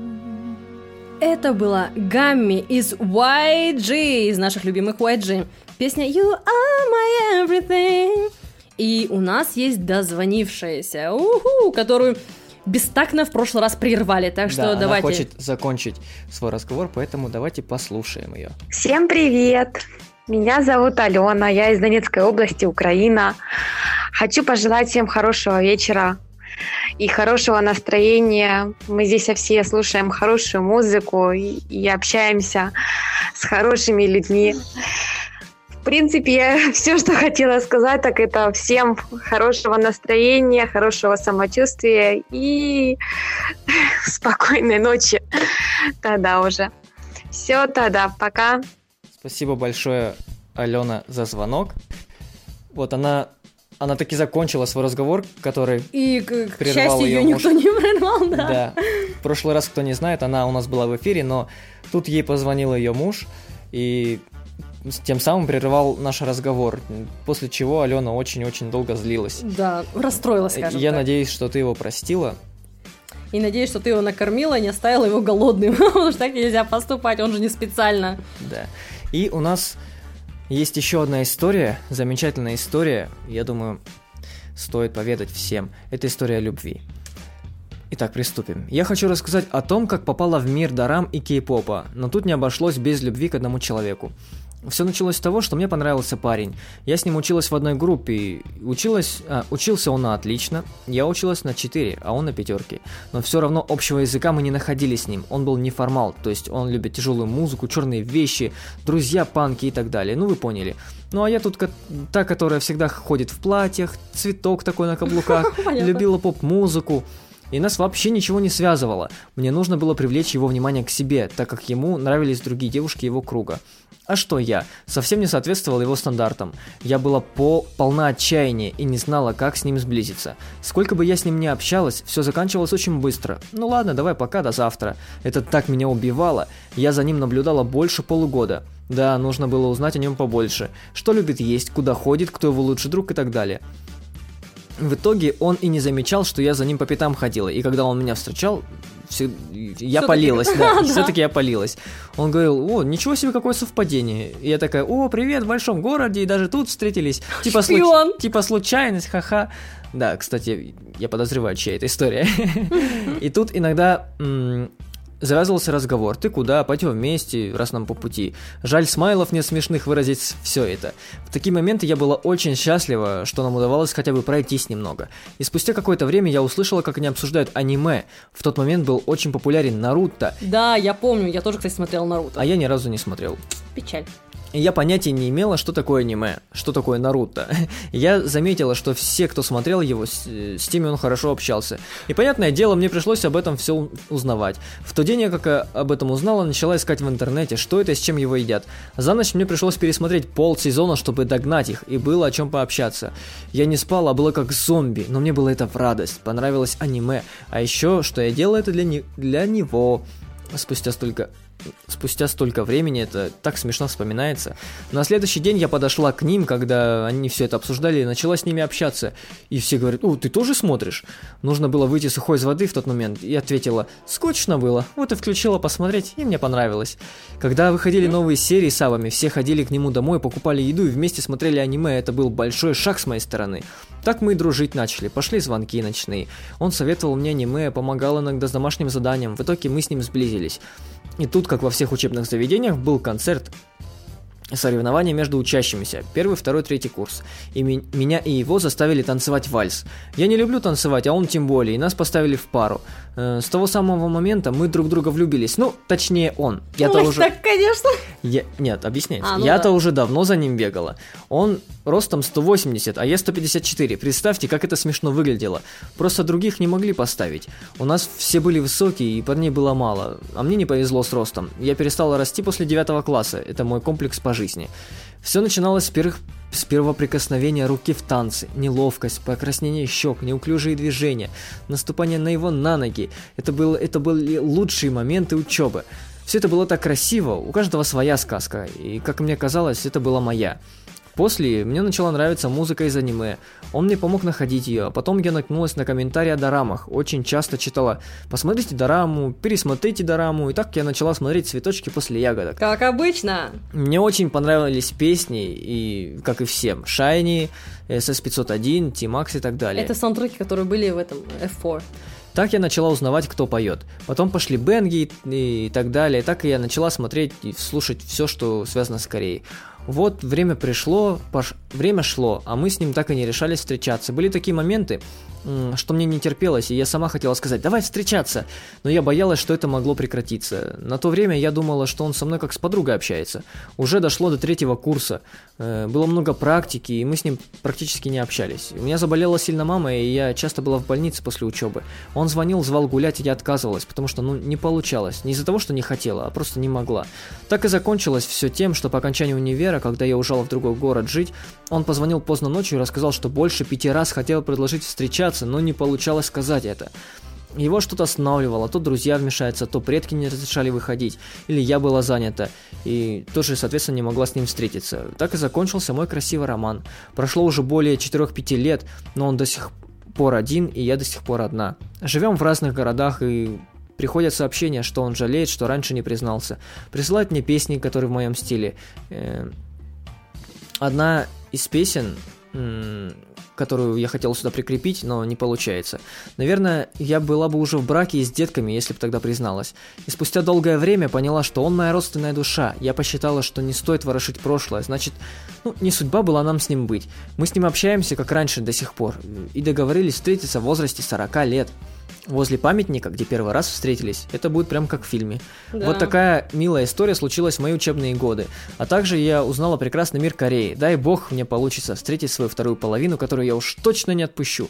Это была Гамми из YG, из наших любимых YG. Песня You are my everything. И у нас есть дозвонившаяся, которую бестактно в прошлый раз прервали, так что да, давайте... она хочет закончить свой разговор, поэтому давайте послушаем ее. Всем привет! Меня зовут Алена, я из Донецкой области, Украина. Хочу пожелать всем хорошего вечера и хорошего настроения. Мы здесь все слушаем хорошую музыку и общаемся с хорошими людьми. В принципе, я все, что хотела сказать, так это всем хорошего настроения, хорошего самочувствия и спокойной ночи. Тогда уже. Все, тогда, пока. Спасибо большое, Алена, за звонок. Вот она таки закончила свой разговор, который и, к прервал счастью, ее никто не прервал, да. Да. В прошлый раз, кто не знает, она у нас была в эфире, но тут ей позвонил ее муж и тем самым прерывал наш разговор, после чего Алена очень-очень долго злилась. Да, расстроилась, скажем Я так. надеюсь, что ты его простила. И надеюсь, что ты его накормила и не оставила его голодным, потому что так нельзя поступать, он же не специально. Да. И у нас есть еще одна история, замечательная история, я думаю, стоит поведать всем. Это история любви. Итак, приступим. Я хочу рассказать о том, как попала в мир дорам и кей-попа, но тут не обошлось без любви к одному человеку. Все началось с того, что мне понравился парень. Я с ним училась в одной группе. Учился он на отлично, я училась на 4, а он на 5. Но все равно общего языка мы не находили с ним. Он был неформал, то есть он любит тяжелую музыку, черные вещи, друзья, панки и так далее. Ну, вы поняли. Ну, а я тут та, которая всегда ходит в платьях, цветок такой на каблуках, любила поп-музыку. И нас вообще ничего не связывало. Мне нужно было привлечь его внимание к себе, так как ему нравились другие девушки его круга. А что я? Совсем не соответствовал его стандартам. Я была полна отчаяния и не знала, как с ним сблизиться. Сколько бы я с ним ни общалась, все заканчивалось очень быстро. Ну ладно, давай пока, до завтра. Это так меня убивало. Я за ним наблюдала больше полугода. Да, нужно было узнать о нем побольше. Что любит есть, куда ходит, кто его лучший друг и так далее. В итоге он и не замечал, что я за ним по пятам ходила. И когда он меня встречал, я палилась, да, все-таки я палилась. Он говорил: о, ничего себе, какое совпадение. И я такая: о, привет, в большом городе, и даже тут встретились. Типа случайность, ха-ха. Да, кстати, я подозреваю, чья это история. И тут иногда завязывался разговор. Ты куда? Пойдем вместе, раз нам по пути. Жаль, смайлов нет смешных выразить все это. В такие моменты я была очень счастлива, что нам удавалось хотя бы пройтись немного. И спустя какое-то время я услышала, как они обсуждают аниме. В тот момент был очень популярен Наруто. Да, я помню, я тоже, кстати, смотрел Наруто. А я ни разу не смотрел. Печаль. И я понятия не имела, что такое аниме, что такое Наруто. Я заметила, что все, кто смотрел его, с теми он хорошо общался. И, понятное дело, мне пришлось об этом все узнавать. В тот день я, как об этом узнала, начала искать в интернете, что это и с чем его едят. За ночь мне пришлось пересмотреть полсезона, чтобы догнать их, и было о чем пообщаться. Я не спала, а была как зомби, но мне было это в радость. Понравилось аниме. А еще, что я делала это для него. Спустя столько времени, это так смешно вспоминается. На следующий день я подошла к ним, когда они все это обсуждали, и начала с ними общаться. И все говорят: о, ты тоже смотришь? Нужно было выйти сухой из воды в тот момент. И ответила: скучно было. Вот и включила посмотреть, и мне понравилось. Когда выходили новые серии с авами, все ходили к нему домой, покупали еду и вместе смотрели аниме. Это был большой шаг с моей стороны. Так мы и дружить начали, пошли звонки ночные. Он советовал мне аниме, помогал иногда с домашним заданием. В итоге мы с ним сблизились. И тут, как во всех учебных заведениях, был концерт, соревнования между учащимися, 1, 2, 3 курс. И меня и его заставили танцевать вальс. Я не люблю танцевать, а он тем более, и нас поставили в пару. С того самого момента мы друг в друга влюбились. Ну, точнее, он. Я-то ой, уже... так, конечно. Нет, объясняется. Я-то уже давно за ним бегала. Он ростом 180, а я 154. Представьте, как это смешно выглядело. Просто других не могли поставить. У нас все были высокие, и парней было мало. А мне не повезло с ростом. Я перестала расти после 9 класса. Это мой комплекс по жизни. Все начиналось с первого прикосновения руки в танце, неловкость, покраснение щек, неуклюжие движения, наступание на его на ноги. Это были лучшие моменты учебы. Все это было так красиво, у каждого своя сказка, и, как мне казалось, это была моя. После мне начала нравиться музыка из аниме. Он мне помог находить ее, а потом я наткнулась на комментарии о дорамах. Очень часто читала: посмотрите дораму, пересмотрите дораму, и так я начала смотреть «Цветочки после ягодок». Как обычно. Мне очень понравились песни, и как и всем, Shiny, SS501, T-Max и так далее. Это саундтреки, которые были в этом F4. Так я начала узнавать, кто поет. Потом пошли бенги и так далее. Так я начала смотреть и слушать все, что связано с Кореей. Вот время пришло, время шло, а мы с ним так и не решались встречаться. Были такие моменты, что мне не терпелось, и я сама хотела сказать: давай встречаться, но я боялась, что это могло прекратиться. На то время я думала, что он со мной как с подругой общается. Уже дошло до 3-го курса, было много практики, и мы с ним практически не общались. У меня заболела сильно мама, и я часто была в больнице после учебы. Он звонил, звал гулять, и я отказывалась, потому что, не получалось. Не из-за того, что не хотела, а просто не могла. Так и закончилось все тем, что по окончании универа, когда я уезжала в другой город жить, он позвонил поздно ночью и рассказал, что больше 5 раз хотел предложить встречаться, но не получалось сказать это. Его что-то останавливало, то друзья вмешаются, то предки не разрешали выходить, или я была занята, и тоже, соответственно, не могла с ним встретиться. Так и закончился мой красивый роман. Прошло уже более 4-5 лет, но он до сих пор один, и я до сих пор одна. Живем в разных городах, и приходят сообщения, что он жалеет, что раньше не признался. Присылает мне песни, которые в моем стиле. Одна из песен, которую я хотел сюда прикрепить, но не получается. Наверное, я была бы уже в браке и с детками, если бы тогда призналась. И спустя долгое время поняла, что он моя родственная душа. Я посчитала, что не стоит ворошить прошлое. Значит, не судьба была нам с ним быть. Мы с ним общаемся, как раньше, до сих пор. И договорились встретиться в возрасте 40 лет. Возле памятника, где первый раз встретились. Это будет прям как в фильме. Да. Вот такая милая история случилась в мои учебные годы. А также я узнала прекрасный мир Кореи. Дай бог мне получится встретить свою вторую половину, которую я уж точно не отпущу.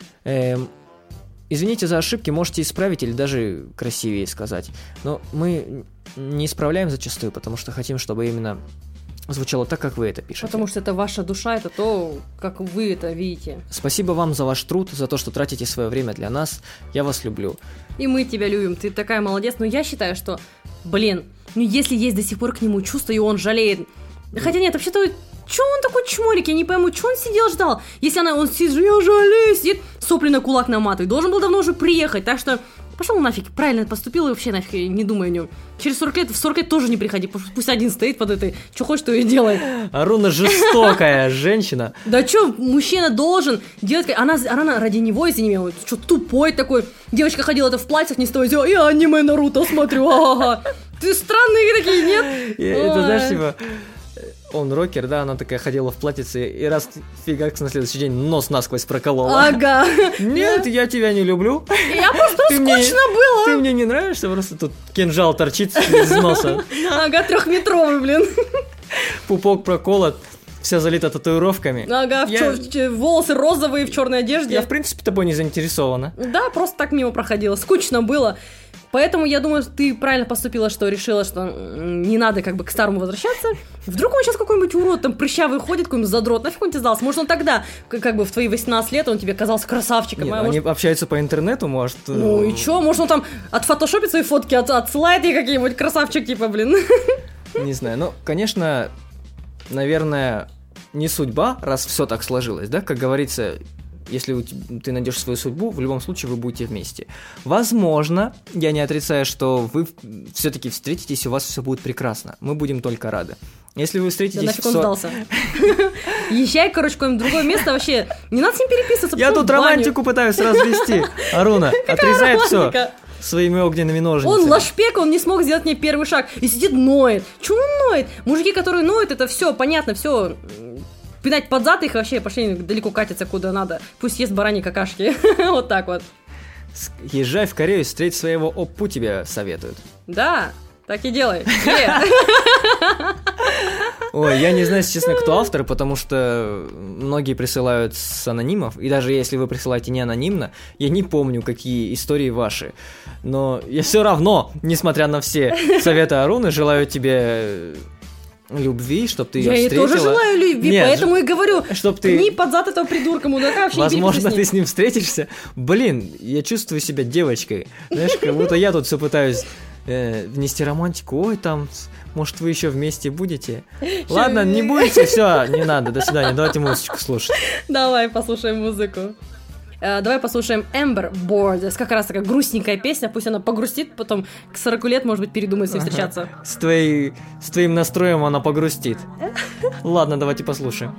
Извините за ошибки, можете исправить или даже красивее сказать. Но мы не исправляем зачастую, потому что хотим, чтобы именно звучало так, как вы это пишете. Потому что это ваша душа, это то, как вы это видите. Спасибо вам за ваш труд, за то, что тратите свое время для нас. Я вас люблю. И мы тебя любим, ты такая молодец. Но я считаю, что, если есть до сих пор к нему чувство, и он жалеет. Хотя нет, вообще-то, чё он такой чморик, я не пойму, чё он сидел, ждал. Если он сидит, я жалею, сидит, сопли на кулак наматывает. Должен был давно уже приехать, так что пошел нафиг, правильно поступил и вообще нафиг не думай о нем. Через 40 лет, в 40 лет тоже не приходи, пусть один стоит под этой, что хочет, то и делает. Аруна жестокая женщина. Да что, мужчина должен делать, она ради него, извини меня, что тупой такой. Девочка ходила в платьях, не стоит, я аниме Наруто смотрю, ага. Ты странные такие, нет? Это знаешь, типа... Он рокер, да, она такая ходила в платьице и раз фигакс на следующий день нос насквозь проколола. Ага. Нет, я тебя не люблю. Я просто скучно было. Ты мне не нравишься, просто тут кинжал торчит из носа. Ага, 3-метровый, блин. Пупок проколот, вся залита татуировками. Ага, волосы розовые в черной одежде. Я, в принципе, тобой не заинтересована. Да, просто так мимо проходила, скучно было. Поэтому я думаю, ты правильно поступила, что решила, что не надо как бы к старому возвращаться. Вдруг он сейчас какой-нибудь урод, там прыщавый ходит, какой-нибудь задрот, нафиг он тебе сдался? Может, он тогда, как бы в твои 18 лет, он тебе казался красавчиком. Нет, они общаются по интернету, может... Ну и чё, может, он там отфотошопит свои фотки, отсылает ей какие-нибудь красавчик, типа, блин. Не знаю, ну, конечно, наверное, не судьба, раз все так сложилось, да, как говорится... Если ты найдешь свою судьбу, в любом случае вы будете вместе. Возможно, я не отрицаю, что вы все-таки встретитесь, и у вас все будет прекрасно. Мы будем только рады. Если вы встретитесь... Да нафиг он сдался. Езжай, короче, в какое-нибудь другое место вообще. Не надо с ним переписываться. Я тут романтику пытаюсь развести. Аруна, отрезает все своими огненными ножницами. Он лошпек, он не смог сделать мне первый шаг. И сидит, ноет. Чего он ноет? Мужики, которые ноют, это все понятно, все... Пинать под зад их вообще пошли далеко катиться куда надо. Пусть ест бараньи какашки. Вот так вот. Езжай в Корею, встреть своего оппу, тебе советуют. Да, так и делай. Ой, я не знаю, если честно, кто автор, потому что многие присылают с анонимов, и даже если вы присылаете не анонимно, я не помню, какие истории ваши. Но я все равно, несмотря на все советы Аруны, желаю тебе... любви, чтобы ты ее встретила. Я ей тоже желаю любви, нет, поэтому и говорю, чтоб ты... не под зад этого придурка, мудака, вообще возможно, ты с ним встретишься. Блин, я чувствую себя девочкой. Знаешь, как будто я тут все пытаюсь внести романтику. Ой, там, может, вы еще вместе будете? Ладно, не будете, все, не надо, до свидания, давайте музычку слушать. Давай послушаем музыку. Давай послушаем Amber Borders. Как раз такая грустненькая песня. Пусть она погрустит, потом к 40 лет, может быть, передумает с ней встречаться. С твоим настроем она погрустит. Ладно, давайте послушаем.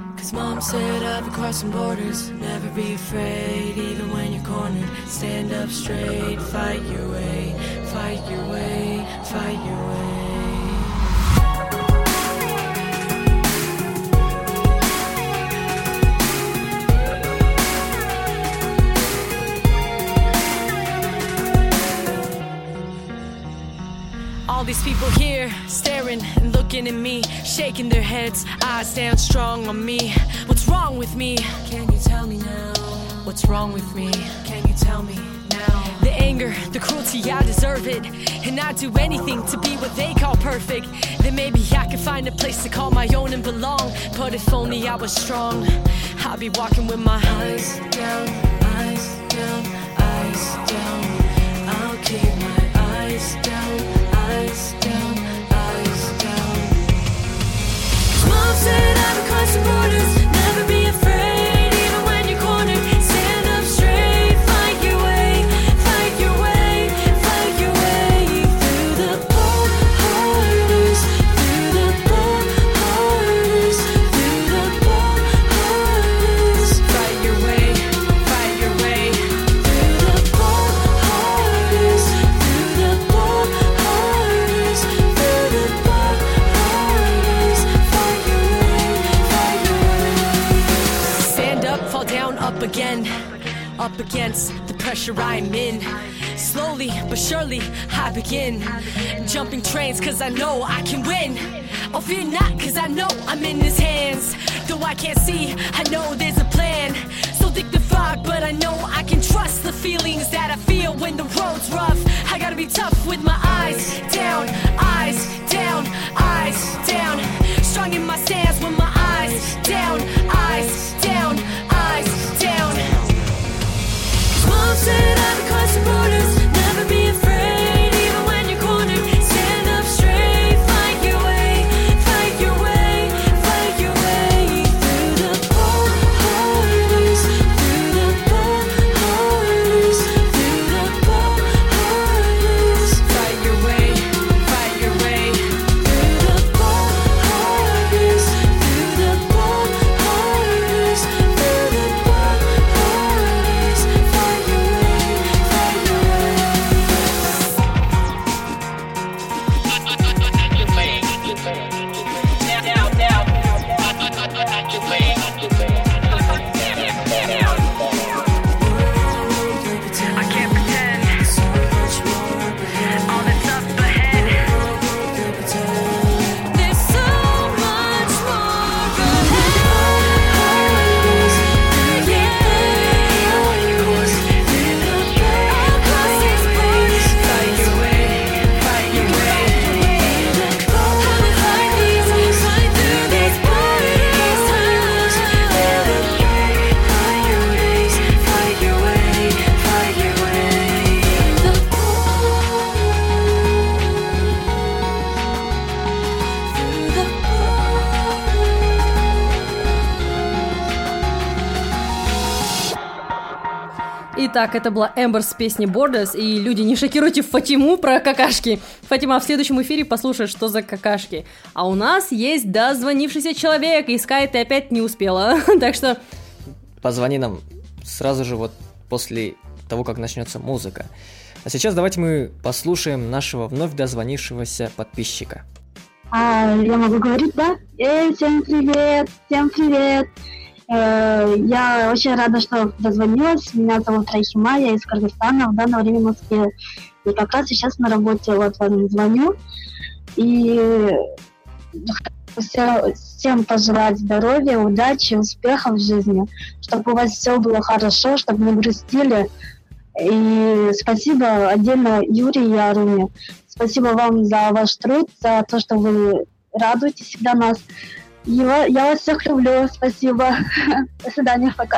All these people here staring and looking at me, shaking their heads, eyes down strong on me. What's wrong with me? Can you tell me now? What's wrong with me? Can you tell me now? The anger, the cruelty, I deserve it. And I'd do anything to be what they call perfect. Then maybe I could find a place to call my own and belong. But if only I was strong, I'd be walking with my eyes down, eyes down, eyes down. I'll keep my eyes down, eyes down, eyes down. 'Cause Mom said I would cross the borders, never be afraid, even when you're cornered. Stand up straight, fight your way, fight your way, fight your way. Through the borders, through the borders, through the borders. Fight your way, fight your way. Through the borders, through the borders, through the borders. Fight your way, fight your way. Stand up, fall down, up again. Up against the pressure I'm in. Slowly but surely I begin. Jumping trains cause I know I can win. Oh, fear not cause I know I'm in his hands. Though I can't see, I know there's a plan. So thick the fog, but I know I can trust the feelings that I feel when the road's rough. I gotta be tough with my eyes down, eyes down, eyes down. Strong in my stance with my eyes down, eyes down, eyes down. 'Cause Mom said I would cross the borders, never be afraid, even when you're cornered. Stand up straight, fight your way, fight your way, fight your way. Through the borders, through the borders, through the borders. Fight your way, fight your way. Through the borders, through the borders, through the borders. Fight your way, fight your way. I can't pretend so much more all that's up ahead. There's so much more Fight your way, fight your way. Fight through these borders. Fight your ways, fight your way, fight your way. Итак, это была Эмбер с песней Borders, и люди, не шокируйте Фатиму про какашки. Фатима в следующем эфире послушает, что за какашки. А у нас есть дозвонившийся человек, и Скай, ты опять не успела, так что... Позвони нам сразу же вот после того, как начнется музыка. А сейчас давайте мы послушаем нашего вновь дозвонившегося подписчика. Я могу говорить, да? Всем привет, всем привет. Я очень рада, что дозвонилась. Меня зовут Рахима, я из Кыргызстана, в данное время в Москве. И как раз сейчас на работе вот вам звоню. И всем пожелать здоровья, удачи, успехов в жизни, чтобы у вас все было хорошо, чтобы не грустили. И спасибо отдельно Юрию и Аруне. Спасибо вам за ваш труд, за то, что вы радуете всегда нас. Я вас всех люблю. Спасибо. До свидания, пока.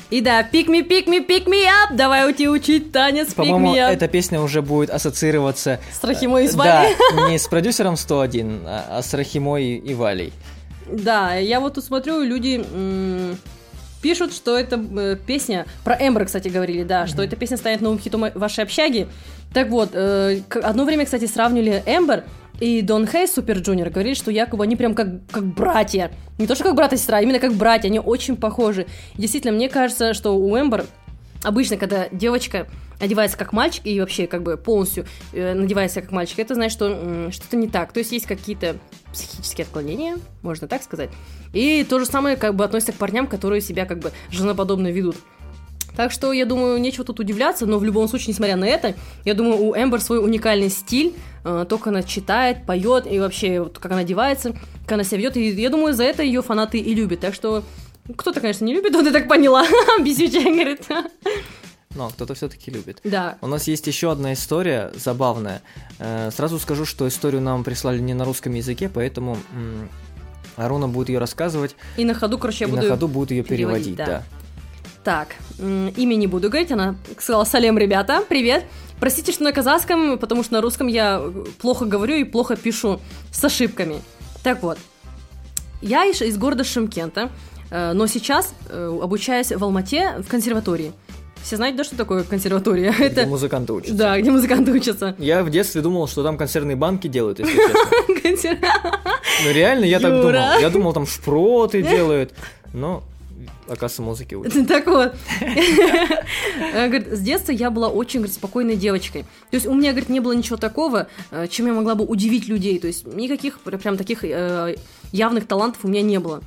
И да, pick me up, давай уйти учить танец, по-моему, pick me up. Эта песня уже будет ассоциироваться... С Рахимой и с Валей. Да, не с продюсером 101, а с Рахимой и Валей. Да, я вот тут смотрю, люди пишут, что это песня... Про Эмбер, кстати, говорили, да, что эта песня станет новым хитом вашей общаги. Так вот, одно время, кстати, сравнивали Эмбер и Дон Хэй, Супер Джуниор, говорили, что якобы они прям как братья. Не то, что как брат и сестра, а именно как братья, они очень похожи. И действительно, мне кажется, что у Эмбер обычно, когда девочка одевается как мальчик и вообще как бы полностью надевается как мальчик, это значит, что что-то не так. То есть есть какие-то психические отклонения, можно так сказать. И то же самое как бы относится к парням, которые себя как бы женоподобно ведут. Так что, я думаю, нечего тут удивляться, но в любом случае, несмотря на это, я думаю, у Эмбер свой уникальный стиль, только она читает, поет, и вообще, вот, как она одевается, как она себя ведет, и я думаю, за это ее фанаты и любят. Так что, кто-то, конечно, не любит, вот я так поняла, бесючая, говорит. Но кто-то все-таки любит. Да. У нас есть еще одна история забавная. Сразу скажу, что историю нам прислали не на русском языке, поэтому Аруна будет ее рассказывать. И на ходу, короче, я буду на ходу будет ее переводить, да. Так, имя не буду говорить, она сказала: «Салем, ребята, привет». Простите, что на казахском, потому что на русском я плохо говорю и плохо пишу с ошибками. Так вот, я из города Шымкента, но сейчас обучаюсь в Алмате в консерватории. Все знаете, да, что такое консерватория? Где музыканты учатся. Да, где музыканты учатся. Я в детстве думал, что там консервные банки делают, если честно. Ну реально, я так думал. Я думал, там шпроты делают, но... Оказывается, музыки учат. Так вот. Говорит, с детства я была очень, говорит, спокойной девочкой. То есть у меня, говорит, не было ничего такого, чем я могла бы удивить людей. То есть никаких прям таких явных талантов у меня не было.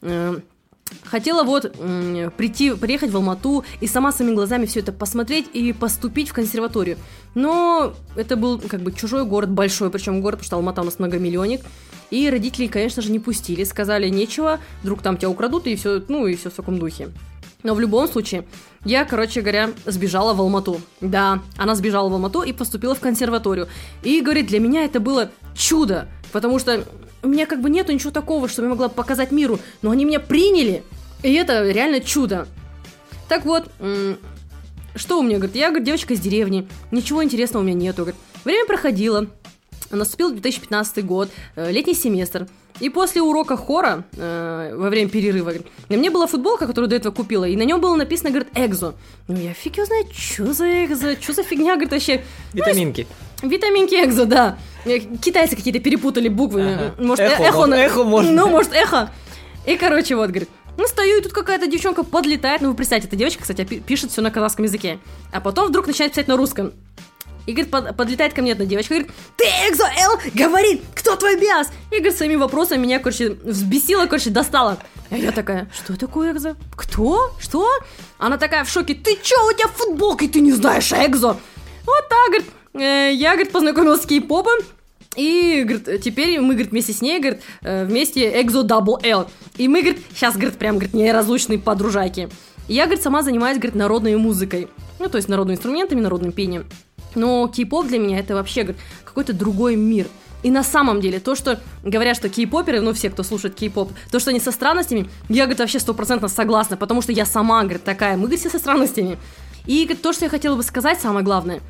Хотела вот приехать в Алмату и сама своими глазами все это посмотреть и поступить в консерваторию. Но это был как бы чужой город, большой, причем город, потому что Алмата у нас многомиллионник. И родители, конечно же, не пустили, сказали: нечего, вдруг там тебя украдут и все, ну и все в таком духе. Но в любом случае, я, короче говоря, сбежала в Алмату. Да, она сбежала в Алмату и поступила в консерваторию. И, говорит, для меня это было чудо, потому что у меня как бы нету ничего такого, что я могла показать миру, но они меня приняли, и это реально чудо. Так вот, что у меня, говорит, я, говорит, девочка из деревни, ничего интересного у меня нету, говорит. Время проходило, наступил 2015 год, летний семестр, и после урока хора, во время перерыва, на мне была футболка, которую до этого купила, и на нем было написано, говорит, «Экзо». Ну, я фиг его знает, что за Экзо, что за фигня, говорит, вообще. Витаминки. Витаминки Экзо, да. Китайцы какие-то перепутали буквы. Ага. Может, эхо может. Ну, может, эхо. И, короче, вот, говорит, ну, стою, и тут какая-то девчонка подлетает. Ну, вы представьте, эта девочка, кстати, пишет все на казахском языке. А потом вдруг начинает писать на русском. И, говорит, подлетает ко мне одна девочка, говорит: «Ты Экзо Эл, говорит, кто твой биас?» И, говорит, своими вопросами меня, короче, взбесила, короче, достала. А я такая: что такое Экзо? Кто? Что? Она такая в шоке: ты чё, у тебя футболка, и ты не знаешь Экзо? Вот так, говорит, я, говорит, познакомилась с кей-попом. И, говорит, теперь мы, говорит, вместе с ней, говорит, вместе Экзо Double L. И мы, говорит, сейчас, говорит, прям, говорит, неразлучные подружайки. И я, говорит, сама занимаюсь, говорит, народной музыкой. Ну, то есть народными инструментами, народным пением. Но кей-поп для меня это вообще, говорит, какой-то другой мир. И на самом деле, то, что говорят, что кей-поперы, ну, все, кто слушает кей-поп, то, что они со странностями, я, говорит, вообще 100% согласна, потому что я сама, говорит, такая, мы, говорит, все со странностями. И, говорит, то, что я хотела бы сказать, самое главное,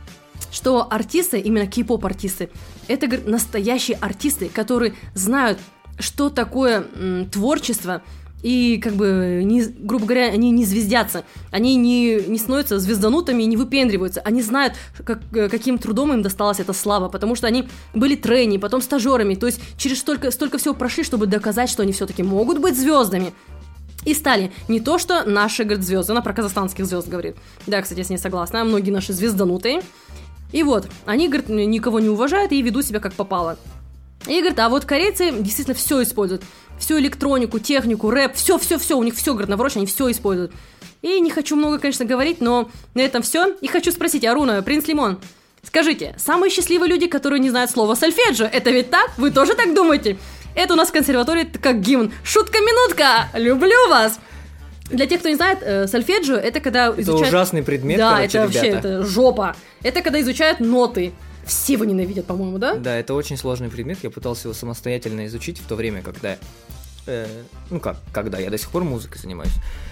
что артисты, именно кей-поп-артисты, это, говорит, настоящие артисты, которые знают, что такое творчество, и, как бы, грубо говоря, они не звездятся, они не становятся звезданутыми и не выпендриваются, они знают, каким трудом им досталась эта слава, потому что они были трейни, потом стажерами, то есть через столько всего прошли, чтобы доказать, что они все-таки могут быть звездами. И стали не то, что наши, говорит, звезды, она про казахстанских звезд говорит. Да, кстати, я с ней согласна, многие наши звезданутые. И вот, они, говорит, никого не уважают и ведут себя как попало. И, говорит, а вот корейцы действительно все используют. Всю электронику, технику, рэп, все, у них все, говорит, наворочено, они все используют. И не хочу много, конечно, говорить, но на этом все. И хочу спросить, Аруна, Принц Лимон, скажите, самые счастливые люди, которые не знают слова сольфеджио, это ведь так? Вы тоже так думаете? Это у нас в консерватории как гимн. Шутка-минутка! Люблю вас! Для тех, кто не знает, сольфеджио это когда изучают... Это ужасный предмет, да, короче, это вообще, ребята. это жопа. Это когда изучают ноты. Все его ненавидят, по-моему, да? Да, это очень сложный предмет. Я пытался его самостоятельно изучить в то время, когда... когда? Я до сих пор музыкой занимаюсь.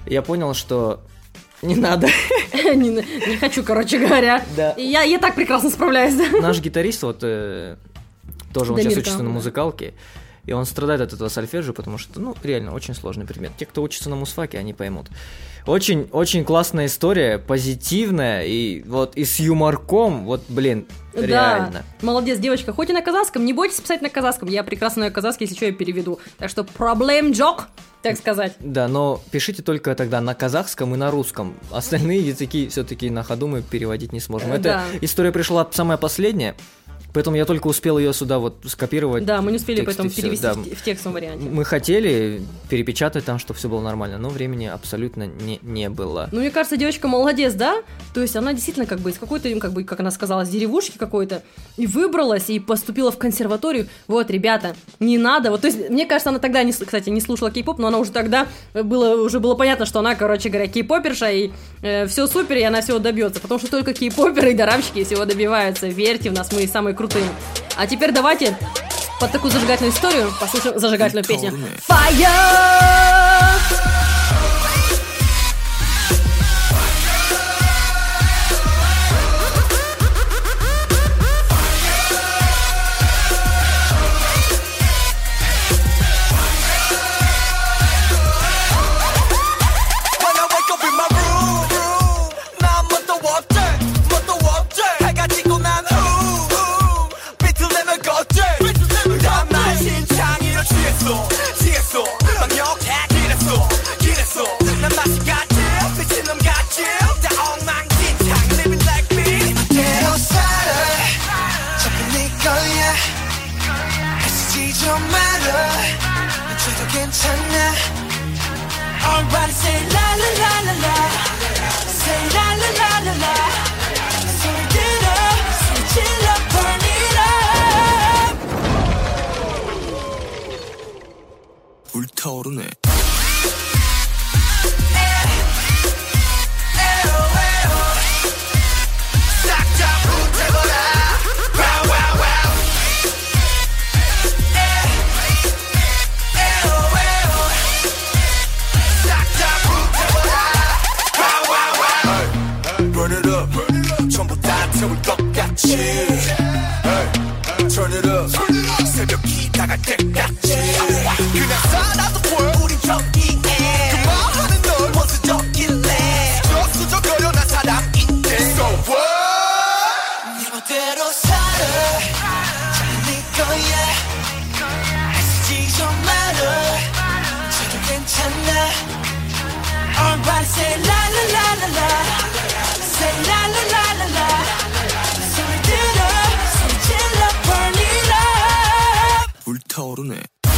я понял, что не надо. Не хочу, короче говоря. Я так прекрасно справляюсь. Наш гитарист, вот, тоже он сейчас учится на музыкалке, и он страдает от этого сольфеджио, потому что, ну, реально, очень сложный предмет. Те, кто учится на мусфаке, они поймут. Очень, очень классная история, позитивная, и вот и с юморком, вот, блин, реально. Да, молодец, девочка. Хоть и на казахском, не бойтесь писать на казахском. Я прекрасно на казахский, если что, я переведу. Так что проблем джок, так сказать. Да, но пишите только тогда на казахском и на русском. Остальные языки все-таки на ходу мы переводить не сможем. Эта история пришла самая последняя. Поэтому я только успел ее сюда вот скопировать. Да, мы не успели поэтому перевести в текстовом варианте. Мы хотели перепечатать там, чтобы все было нормально, но времени абсолютно не было. Ну, мне кажется, девочка молодец, да? То есть она действительно как бы из какой-то, как бы, как она сказала, с деревушки какой-то, и выбралась, и поступила в консерваторию. Вот, ребята, не надо. Вот, то есть, мне кажется, она тогда, кстати, не слушала кей-поп, но она уже тогда, уже было понятно, что она, короче говоря, кей-поперша, и все супер, и она всего добьется. Потому что только кей-поперы и дарамщики всего добиваются. Верьте в нас, мы самые крутые. А теперь давайте под такую зажигательную историю послушаем зажигательную песню Fire! 불타오르네. Turn it up. 새벽이 다갈 때까지. 그냥 살아도 볼 우린 저기에. 그만하는 널 원수적일래. 수적거려 난 사람인데. So what? 네 멋대로 살아. 네 거야. 애쓰지 좀 말아. 저도 괜찮아. Everybody say la la la la la. Say la la la la la. 소리 들어. 소리 질러. Burn it up. 불타오르네.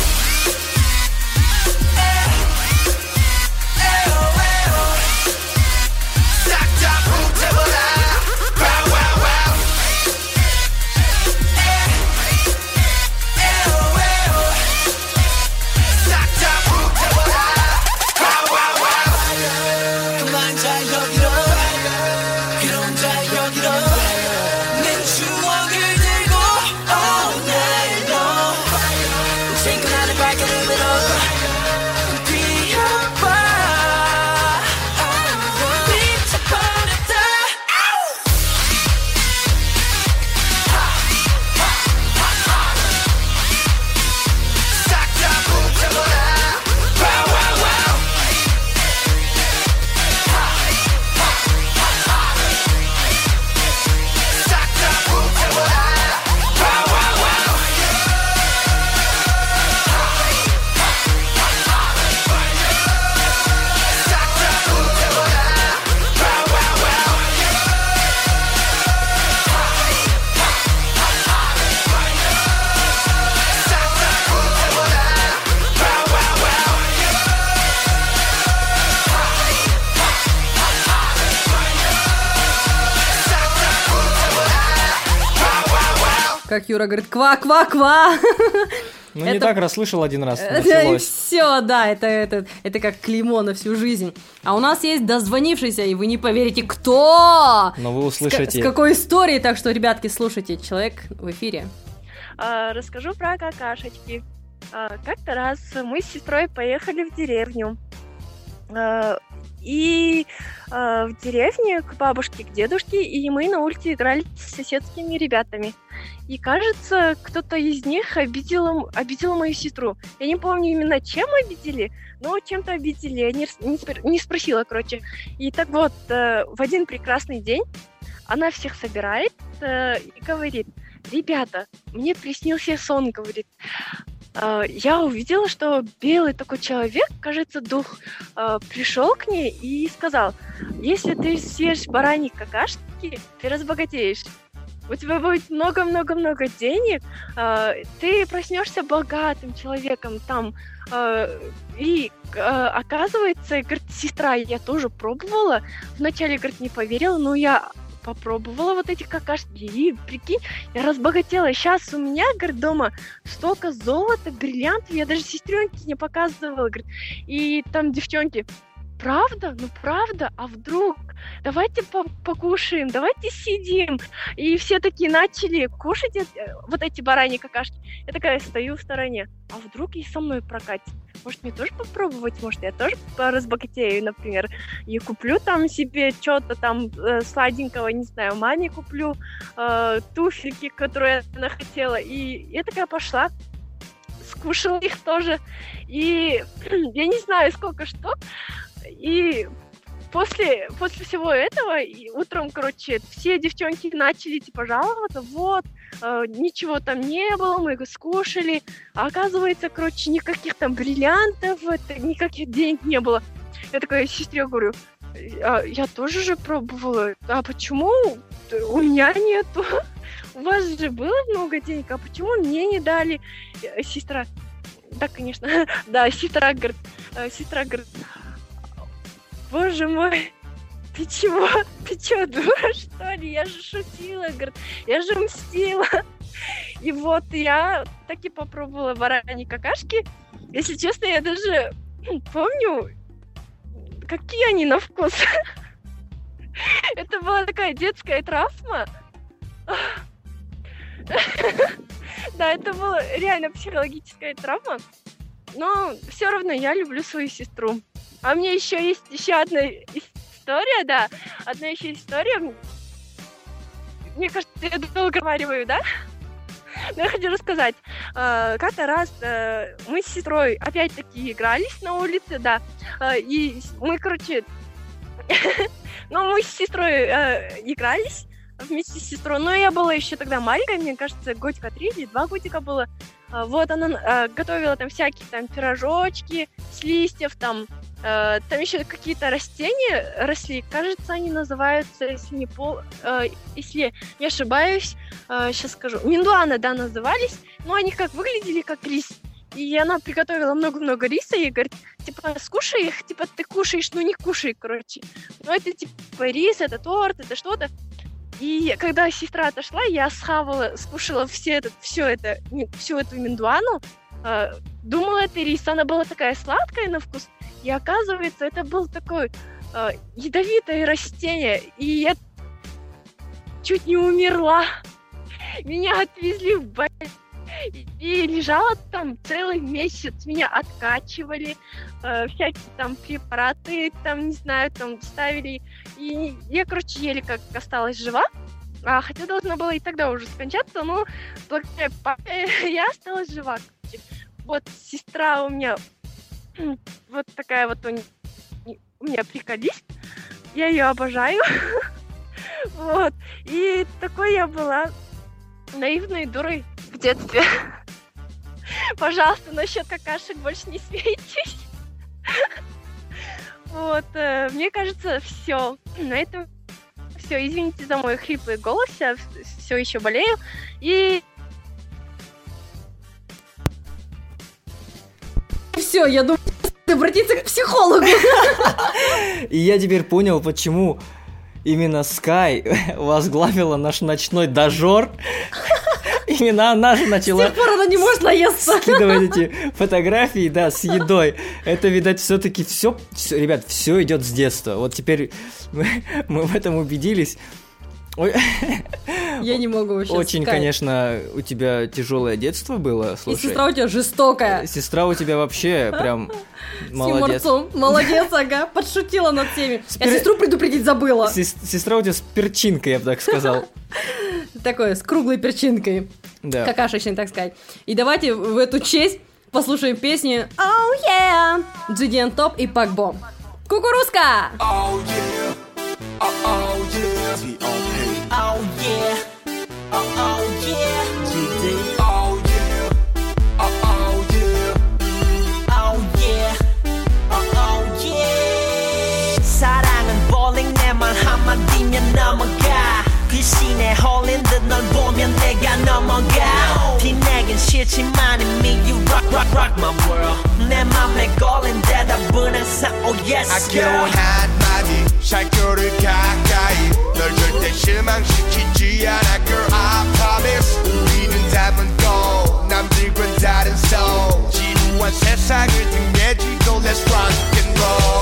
Как Юра говорит, ква-ква-ква. Ну, это... не так расслышал один раз, началось. Все, да, это как клеймо на всю жизнь. А у нас есть дозвонившийся, и вы не поверите, кто! Но вы услышите. С какой историей, так что, ребятки, слушайте, человек в эфире. Расскажу про какашечки. Как-то раз мы с сестрой поехали в деревню. и в деревне к бабушке, к дедушке, и мы на улице играли с соседскими ребятами. И, кажется, кто-то из них обидел мою сестру. Я не помню именно, чем обидели, но чем-то обидели. Я не спросила, короче. И так вот, в один прекрасный день она всех собирает и говорит: ребята, мне приснился сон, говорит. Я увидела, что белый такой человек, кажется, дух, пришел к ней и сказал: если ты съешь бараньи какашки, ты разбогатеешь. У тебя будет много-много-много денег, ты проснешься богатым человеком там. И оказывается, говорит, сестра, я тоже пробовала. Вначале, говорит, не поверила, но я попробовала вот эти какашки, и, прикинь, я разбогатела. Сейчас у меня, говорит, дома столько золота, бриллиантов, я даже сестренке не показывала, говорит. И там девчонки: правда? Ну правда? А вдруг? Давайте покушаем, давайте сидим. И все такие начали кушать вот эти бараньи какашки. Я такая стою в стороне: а вдруг и со мной прокатит? Может, мне тоже попробовать? Может, я тоже разбогатею, например, и куплю там себе что-то там сладенького, не знаю, маме куплю туфельки, которые она хотела. И я такая пошла, скушала их тоже. И я не знаю, сколько штук. И после всего этого, и утром, короче, все девчонки начали, типа, жаловаться: вот, ничего там не было, мы их скушали, а оказывается, короче, никаких там бриллиантов, никаких денег не было. Я такая сестре говорю: я тоже же пробовала, а почему у меня нету? У вас же было много денег, а почему мне не дали? Сестра: да, конечно, да, сестра говорит: боже мой, ты чего? Ты чё, дура, что ли? Я же шутила, говорит, я же мстила. И вот я таки попробовала бараньи какашки. Если честно, я даже помню, какие они на вкус. Это была такая детская травма. Да, это была реально психологическая травма. Но все равно я люблю свою сестру. А у меня есть еще одна история, да. Одна еще история. Мне кажется, я долго разговариваю, да? Но я хочу рассказать. Как-то раз мы с сестрой опять-таки игрались на улице, да. И мы, короче... Ну, мы с сестрой игрались вместе с сестрой. Но я была еще тогда маленькая, мне кажется, годика 3 или 2 годика было. Вот она готовила там всякие там пирожочки с листьев, там еще какие-то растения росли. Кажется, они называются, если не ошибаюсь, сейчас скажу, миндуаны, да, назывались. Но они как выглядели как рис. И она приготовила много-много риса и говорит: типа, скушай их, типа, ты кушаешь, ну не кушай, короче. Ну это типа рис, это торт, это что-то. И когда сестра отошла, я скушала всю эту миндуану, думала, это рис, она была такая сладкая на вкус, и оказывается, это было такое ядовитое растение, и я чуть не умерла. Меня отвезли в больницу, и лежала там целый месяц, меня откачивали, всякие там препараты, там, не знаю, там ставили, и я, короче, еле как осталась жива, хотя должна была и тогда уже скончаться, но благодаря папе я осталась жива, короче. Вот сестра у меня вот такая вот у меня приколист, я ее обожаю, вот, и такой я была наивной дурой в детстве. Пожалуйста, насчет какашек больше не смейтесь. Вот, мне кажется, все. На этом все. Извините за мой хриплый голос, я все еще болею. И все, я думаю, обратиться к психологу. И я теперь понял, почему именно Sky возглавила наш ночной дожор. Именно она же начала... С тех пор она не может наесться. Скидывать эти фотографии, да, с едой. Это, видать, все-таки все, ребят, все идет с детства. Вот теперь мы в этом убедились. Ой, Я не могу вообще. Очень, конечно, у тебя тяжелое детство было, слушай. И сестра у тебя жестокая. Сестра у тебя вообще прям молодец. С юморцом. Молодец, ага. Подшутила над всеми. Я сестру предупредить забыла. Сестра у тебя с перчинкой, я бы так сказал. Такой, с круглой перчинкой. Да. Какашечной, так сказать. И давайте в эту честь послушаем песни Oh Yeah, GDN Top и Pak Bo. Кукурузка! Oh yeah, oh yeah, T.O.P. Oh yeah, oh yeah, GD. Oh yeah, oh yeah, oh yeah, oh yeah. 사랑은 bowling 내 말 한마디면 넘어가. 귀신에 홀린 듯 널 보면 내가 넘어가. 뒤내긴 싫지만 이미 you rock rock rock my world. 내 맘에 걸린 대답은 항상 oh yes girl. 아껴온 한마디 살결을 가까이 널 절대 실망시키지 않아 girl I promise. 우리는 닮은 거 남들과는 다른 soul. 지루한 세상을 등내지고 let's rock and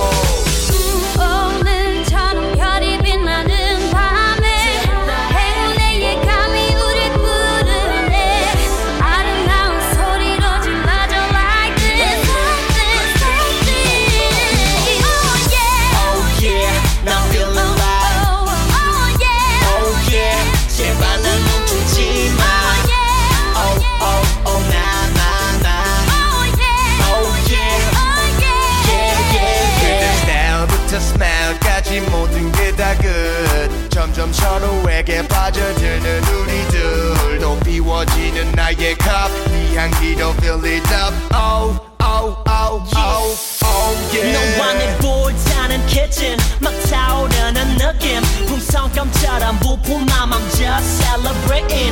roll. 오늘처럼 별이 빛나는 밤에 행운의 예감이 우릴 부르네. 아름다운 소리로 질러줘 like this, like this. Oh yeah, oh yeah, now I'm feeling alive. oh yeah, oh yeah, 제발 날 멈추지 마. oh oh oh na na na. oh yeah, oh yeah, oh yeah, yeah yeah yeah. 스타일부터 스마일까지 모든 게 다 good. 점점 서로에게 빠져드는 우리들. 또 비워지는 나의 컵. 네 향기로 fill it up. Oh oh oh oh oh yeah. 너와 내 볼자는 kitchen 막 타오르는 느낌. 풍선껌처럼 부푼 맘 I'm just celebrating.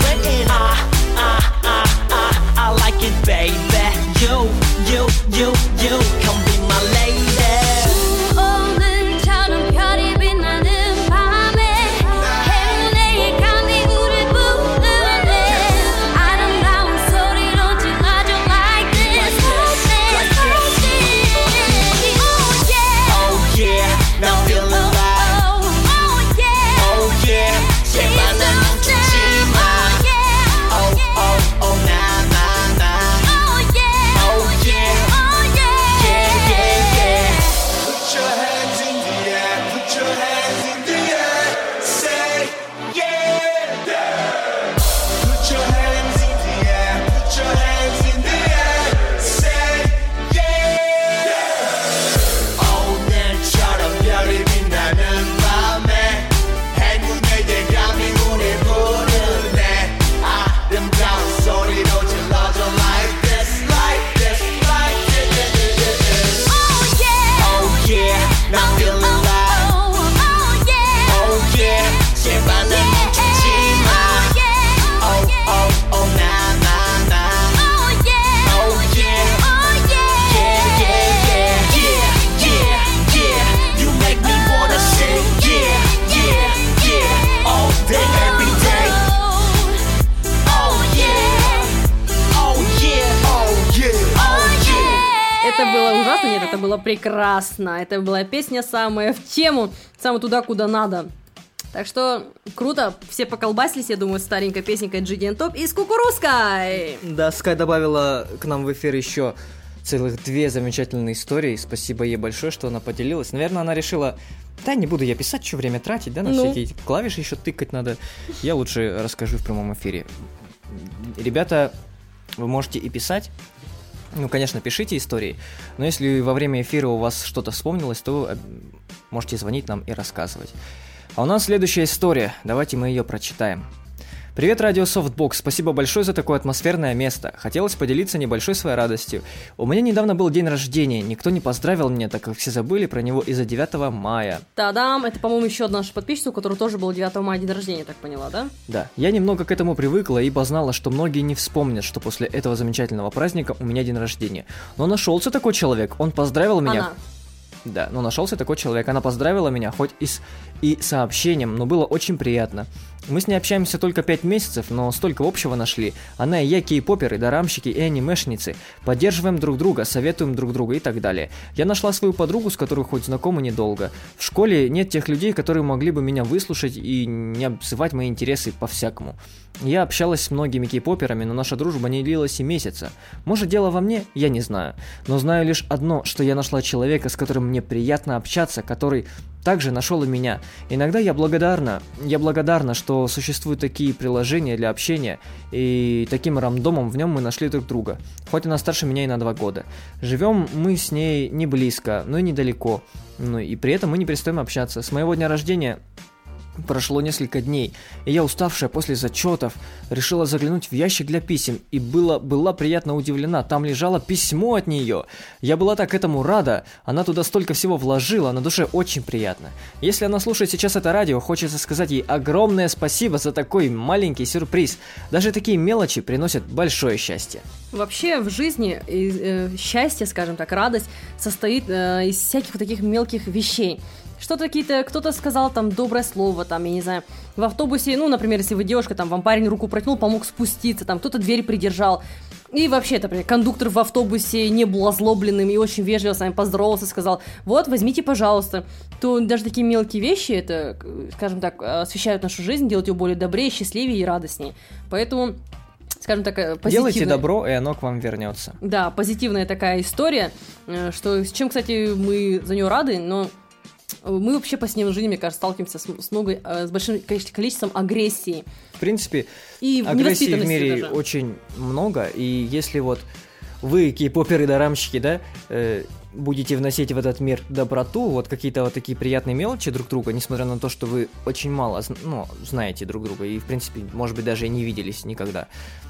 I like it baby. You come be my lady. 오늘처럼 별이 빛나는 밤에 행운의 예감이 우릴 부르네. 아름다운 소리로 질러줘 like this, like this. Oh yeah, oh yeah, now I'm feeling alive. oh yeah, oh yeah, 제발 날 멈추지 마. oh oh oh na na na. oh yeah, oh yeah, oh yeah, yeah yeah yeah. Put your hands in the air. Put your hands in the air. Say yeah, yeah. Put your hands in the air. Put your hands in the air. Say yeah, yeah. 오늘처럼 별이 빛나는 밤에 행운의 예감이 우릴 부르네. 아름다운 소리로 질러줘 like this, like this, like this. oh yeah, oh yeah, now I'm feeling alive. oh yeah, oh yeah, 제발 날 멈추지 마. oh oh oh na na na. oh yeah, oh yeah, oh yeah, yeah yeah yeah yeah yeah. You make me wanna sing yeah all day every day. oh yeah, oh yeah, Oh yeah. oh yeah. Это было ужасно, нет, это было прекрасно. Это была песня самая в тему, самая туда, куда надо. Так что круто, все поколбасились, я думаю, старенькой песенкой GDN Top и с кукурузкой. Да, Скай добавила к нам в эфир еще целых 2 замечательные истории. Спасибо ей большое, что она поделилась. Наверное, она решила, да, не буду я писать, что время тратить, да, на всякие эти клавиши еще тыкать надо. Я лучше расскажу в прямом эфире. Ребята, вы можете и писать. Ну, конечно, пишите истории, но если во время эфира у вас что-то вспомнилось, то можете звонить нам и рассказывать. А у нас следующая история, давайте мы ее прочитаем. Привет, радио Softbox, спасибо большое за такое атмосферное место. Хотелось поделиться небольшой своей радостью. У меня недавно был день рождения, никто не поздравил меня, так как все забыли про него из-за 9 мая. Та-дам, это, по-моему, еще одна наша подписчица, у которой тоже был 9 мая день рождения, так поняла, да? Да, я немного к этому привыкла, ибо знала, что многие не вспомнят, что после этого замечательного праздника у меня день рождения. Но нашелся такой человек, он поздравил меня... Она. Да, но нашелся такой человек, она поздравила меня, хоть и сообщением, но было очень приятно. Мы с ней общаемся только 5 месяцев, но столько общего нашли. Она и я кей-поперы, дорамщики и анимешницы. Поддерживаем друг друга, советуем друг друга и так далее. Я нашла свою подругу, с которой хоть знакомы недолго. В школе нет тех людей, которые могли бы меня выслушать и не обзывать мои интересы по-всякому. Я общалась с многими кей-поперами, но наша дружба не длилась и месяца. Может, дело во мне? Я не знаю. Но знаю лишь одно, что я нашла человека, с которым мне приятно общаться, который также нашел и меня. Иногда я благодарна, что существуют такие приложения для общения, и таким рандомом в нем мы нашли друг друга. Хоть она старше меня и на 2 года. Живем мы с ней не близко, но и недалеко. Ну и при этом мы не перестаем общаться. С моего дня рождения прошло несколько дней, и я, уставшая после зачетов, решила заглянуть в ящик для писем, и была приятно удивлена, там лежало письмо от нее. Я была так этому рада, она туда столько всего вложила, на душе очень приятно. Если она слушает сейчас это радио, хочется сказать ей огромное спасибо за такой маленький сюрприз. Даже такие мелочи приносят большое счастье. Вообще в жизни счастье, скажем так, радость состоит из всяких вот таких мелких вещей. Что-то какие-то, кто-то сказал там доброе слово, там, я не знаю, в автобусе, ну, например, если вы девушка, там, вам парень руку протянул, помог спуститься, там, кто-то дверь придержал. И вообще, например, кондуктор в автобусе не был озлобленным и очень вежливо с вами поздоровался, сказал, вот, возьмите, пожалуйста. То даже такие мелкие вещи, это, скажем так, освещают нашу жизнь, делают ее более добрее, счастливее и радостнее. Поэтому, скажем так, позитивная... Делайте добро, и оно к вам вернется. Да, позитивная такая история, что, с чем, кстати, мы за нее рады, но... Мы вообще по повседневной жизни, мне кажется, сталкиваемся с большим количеством агрессии. В принципе, и агрессии в мире даже очень много, и если вот вы, кей-поперы, дорамщики, да, будете вносить в этот мир доброту, вот какие-то вот такие приятные мелочи друг друга, несмотря на то, что вы очень мало знаете друг друга, и, в принципе, может быть, даже и не виделись никогда,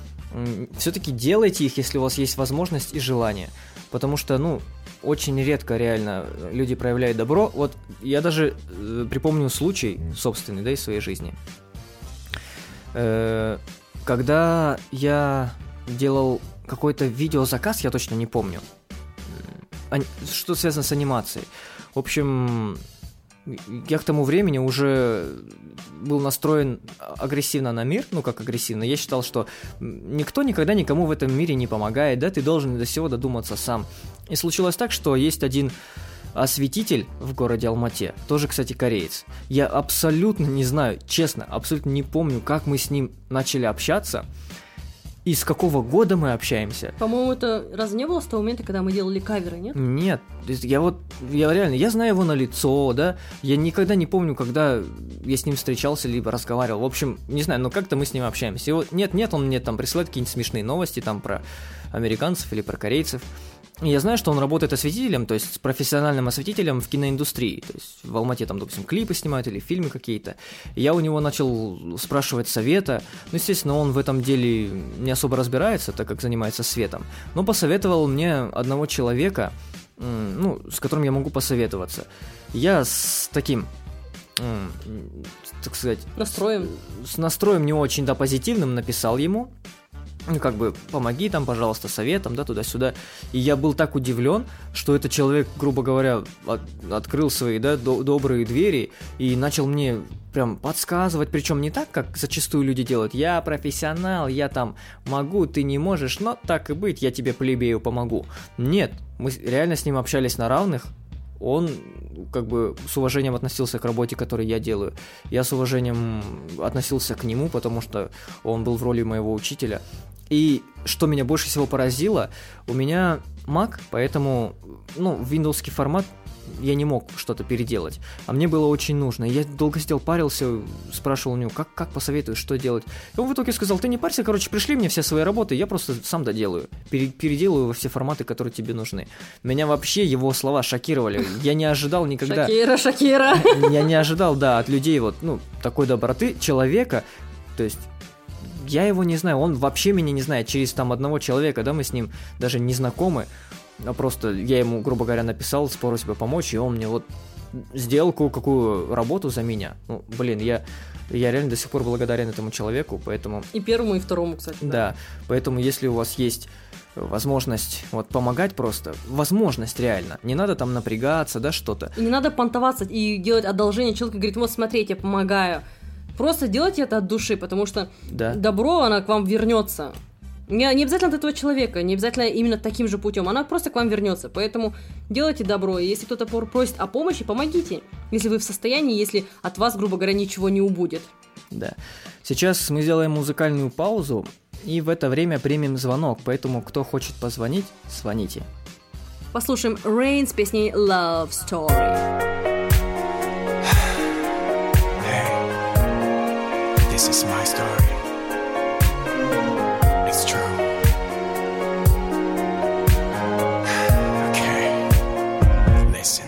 все-таки делайте их, если у вас есть возможность и желание, потому что, очень редко реально люди проявляют добро. Вот я даже припомню случай собственный, да, из своей жизни. Когда я делал какой-то видеозаказ, я точно не помню, что связано с анимацией. В общем, я к тому времени уже был настроен агрессивно на мир, как агрессивно. Я считал, что никто никогда никому в этом мире не помогает, да, ты должен до всего додуматься сам. И случилось так, что есть один осветитель в городе Алмате, тоже, кстати, кореец. Я абсолютно не знаю, честно, абсолютно не помню, как мы с ним начали общаться. И с какого года мы общаемся? По-моему, это разве не было с того момента, когда мы делали каверы, нет? Нет, я реально, я знаю его на лицо, да, я никогда не помню, когда я с ним встречался, либо разговаривал, в общем, не знаю, но как-то мы с ним общаемся. И вот, нет, он мне там присылает какие-нибудь смешные новости, там, про американцев или про корейцев. И я знаю, что он работает осветителем, то есть с профессиональным осветителем в киноиндустрии. То есть в Алмате там, допустим, клипы снимают или фильмы какие-то. И я у него начал спрашивать совета. Естественно, он в этом деле не особо разбирается, так как занимается светом. Но посоветовал мне одного человека, с которым я могу посоветоваться. Я с таким, так сказать... С настроем не очень, да, позитивным написал ему. Помоги там, пожалуйста, советом, да, туда-сюда. И я был так удивлен, что этот человек, грубо говоря, открыл свои, да, добрые двери и начал мне прям подсказывать, причем не так, как зачастую люди делают. Я профессионал, я там могу, ты не можешь, но так и быть, я тебе, плебею, помогу. Нет, мы реально с ним общались на равных. Он с уважением относился к работе, которую я делаю. Я с уважением относился к нему, потому что он был в роли моего учителя. И что меня больше всего поразило, у меня Mac, поэтому, виндовский формат я не мог что-то переделать. А мне было очень нужно. Я долго сидел, парился, спрашивал у него, как посоветуешь, что делать. И он в итоге сказал, ты не парься, пришли мне все свои работы, я просто сам доделаю. Переделаю во все форматы, которые тебе нужны. Меня вообще его слова шокировали. Я не ожидал никогда... Шакира. Я не ожидал, да, от людей такой доброты человека. То есть я его не знаю, он вообще меня не знает. Через одного человека, да, мы с ним даже не знакомы. А просто я ему, грубо говоря, написал с просьбой помочь, и он мне сделал какую работу за меня. Я реально до сих пор благодарен этому человеку, поэтому... И первому, и второму, кстати. Да, поэтому если у вас есть возможность помогать просто, возможность реально, не надо там напрягаться, да, что-то. И не надо понтоваться и делать одолжение, человек говорит, вот смотри, я тебе помогаю. Просто делайте это от души, потому что добро, оно к вам вернется. Не обязательно от этого человека, не обязательно именно таким же путем, она просто к вам вернется. Поэтому делайте добро, и если кто-то просит о помощи, помогите. Если вы в состоянии, если от вас, грубо говоря, ничего не убудет. Да. Сейчас мы сделаем музыкальную паузу, и в это время примем звонок, поэтому кто хочет позвонить, звоните. Послушаем Rain с песней Love Story. Hey, this is my story. It's true. Okay, listen.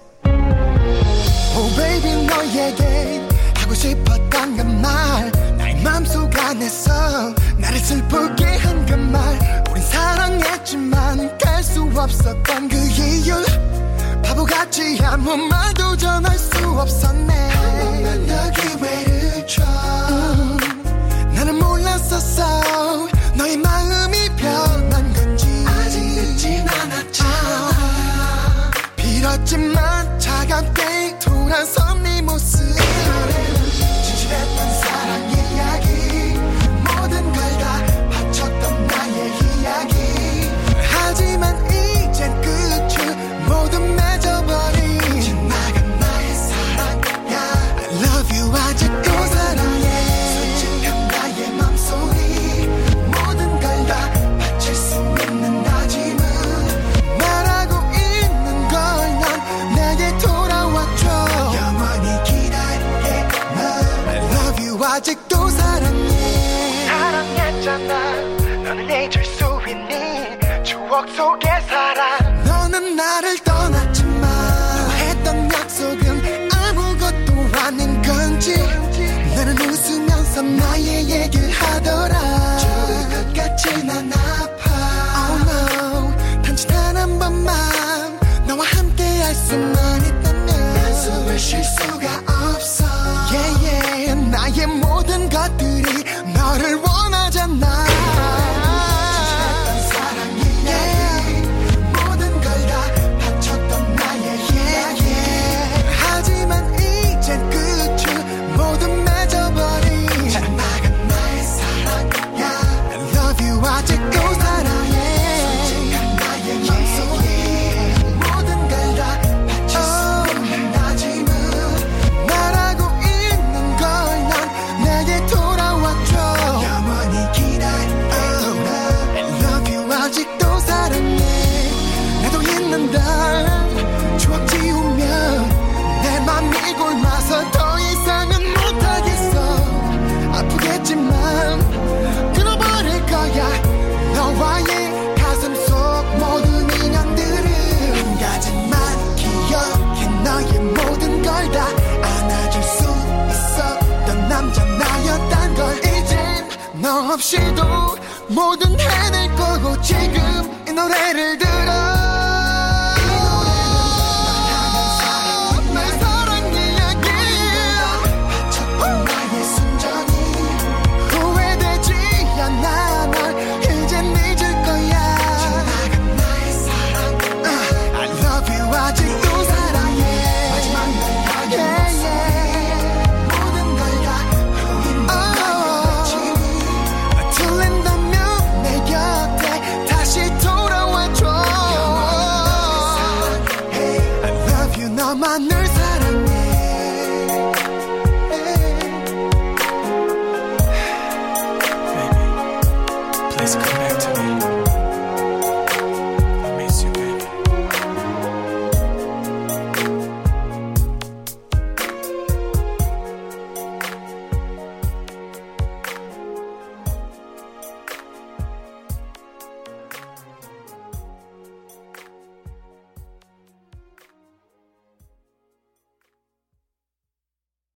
Oh baby 너에게 하고 싶었던 그 말 나의 맘속 안에서 나를 슬프게 한 그 말 우린 사랑했지만 갈 수 없었던 그 이유 바보같이 아무 말도 전할 수 없었네 한 번만 더 기회를 줘 나는 몰랐었어 너의 마음이 변한 건지 아직 늦진 않았잖아 빌었지만 차갑게 돌아선 네 모습 진실했던 사랑 이야기 모든 걸 다 바쳤던 나의 이야기 하지만 이젠 끝을 모두 맺어버린 지나간 나의 사랑야 I love you 아직도 사랑해 솔직한 나의 맘소리 모든 걸 다 바칠 수 있는 다짐은 말하고 있는 걸 난 내게 돌아와줘 영원히 기다릴게 널 I love you 아직도 사랑해 사랑했잖아 너는 잊을 수 있니 추억 속에 살아 너는 나를 떠났지만 너 했던 약속은 아무것도 아닌 건지 나는 웃으면서 나의 얘기를 하더라 죽을 것 같이 난 아파 Oh no 단지 단 한 번만 너와 함께 할 수만 있다면 난 숨을 쉴 수가 없어 Yeah yeah 나의 모든 것들이 너를 원하잖아 추억 지우면 내 맘이 골마서 더 이상은 못하겠어 아프겠지만 끊어버릴 거야 너와의 가슴 속 모든 인연들을 한 가지만 기억해 너의 모든 걸 다 안아줄 수 있었던 남자 나였단 걸 이젠 너 없이도 뭐든 해낼 거고 지금 이 노래를 들어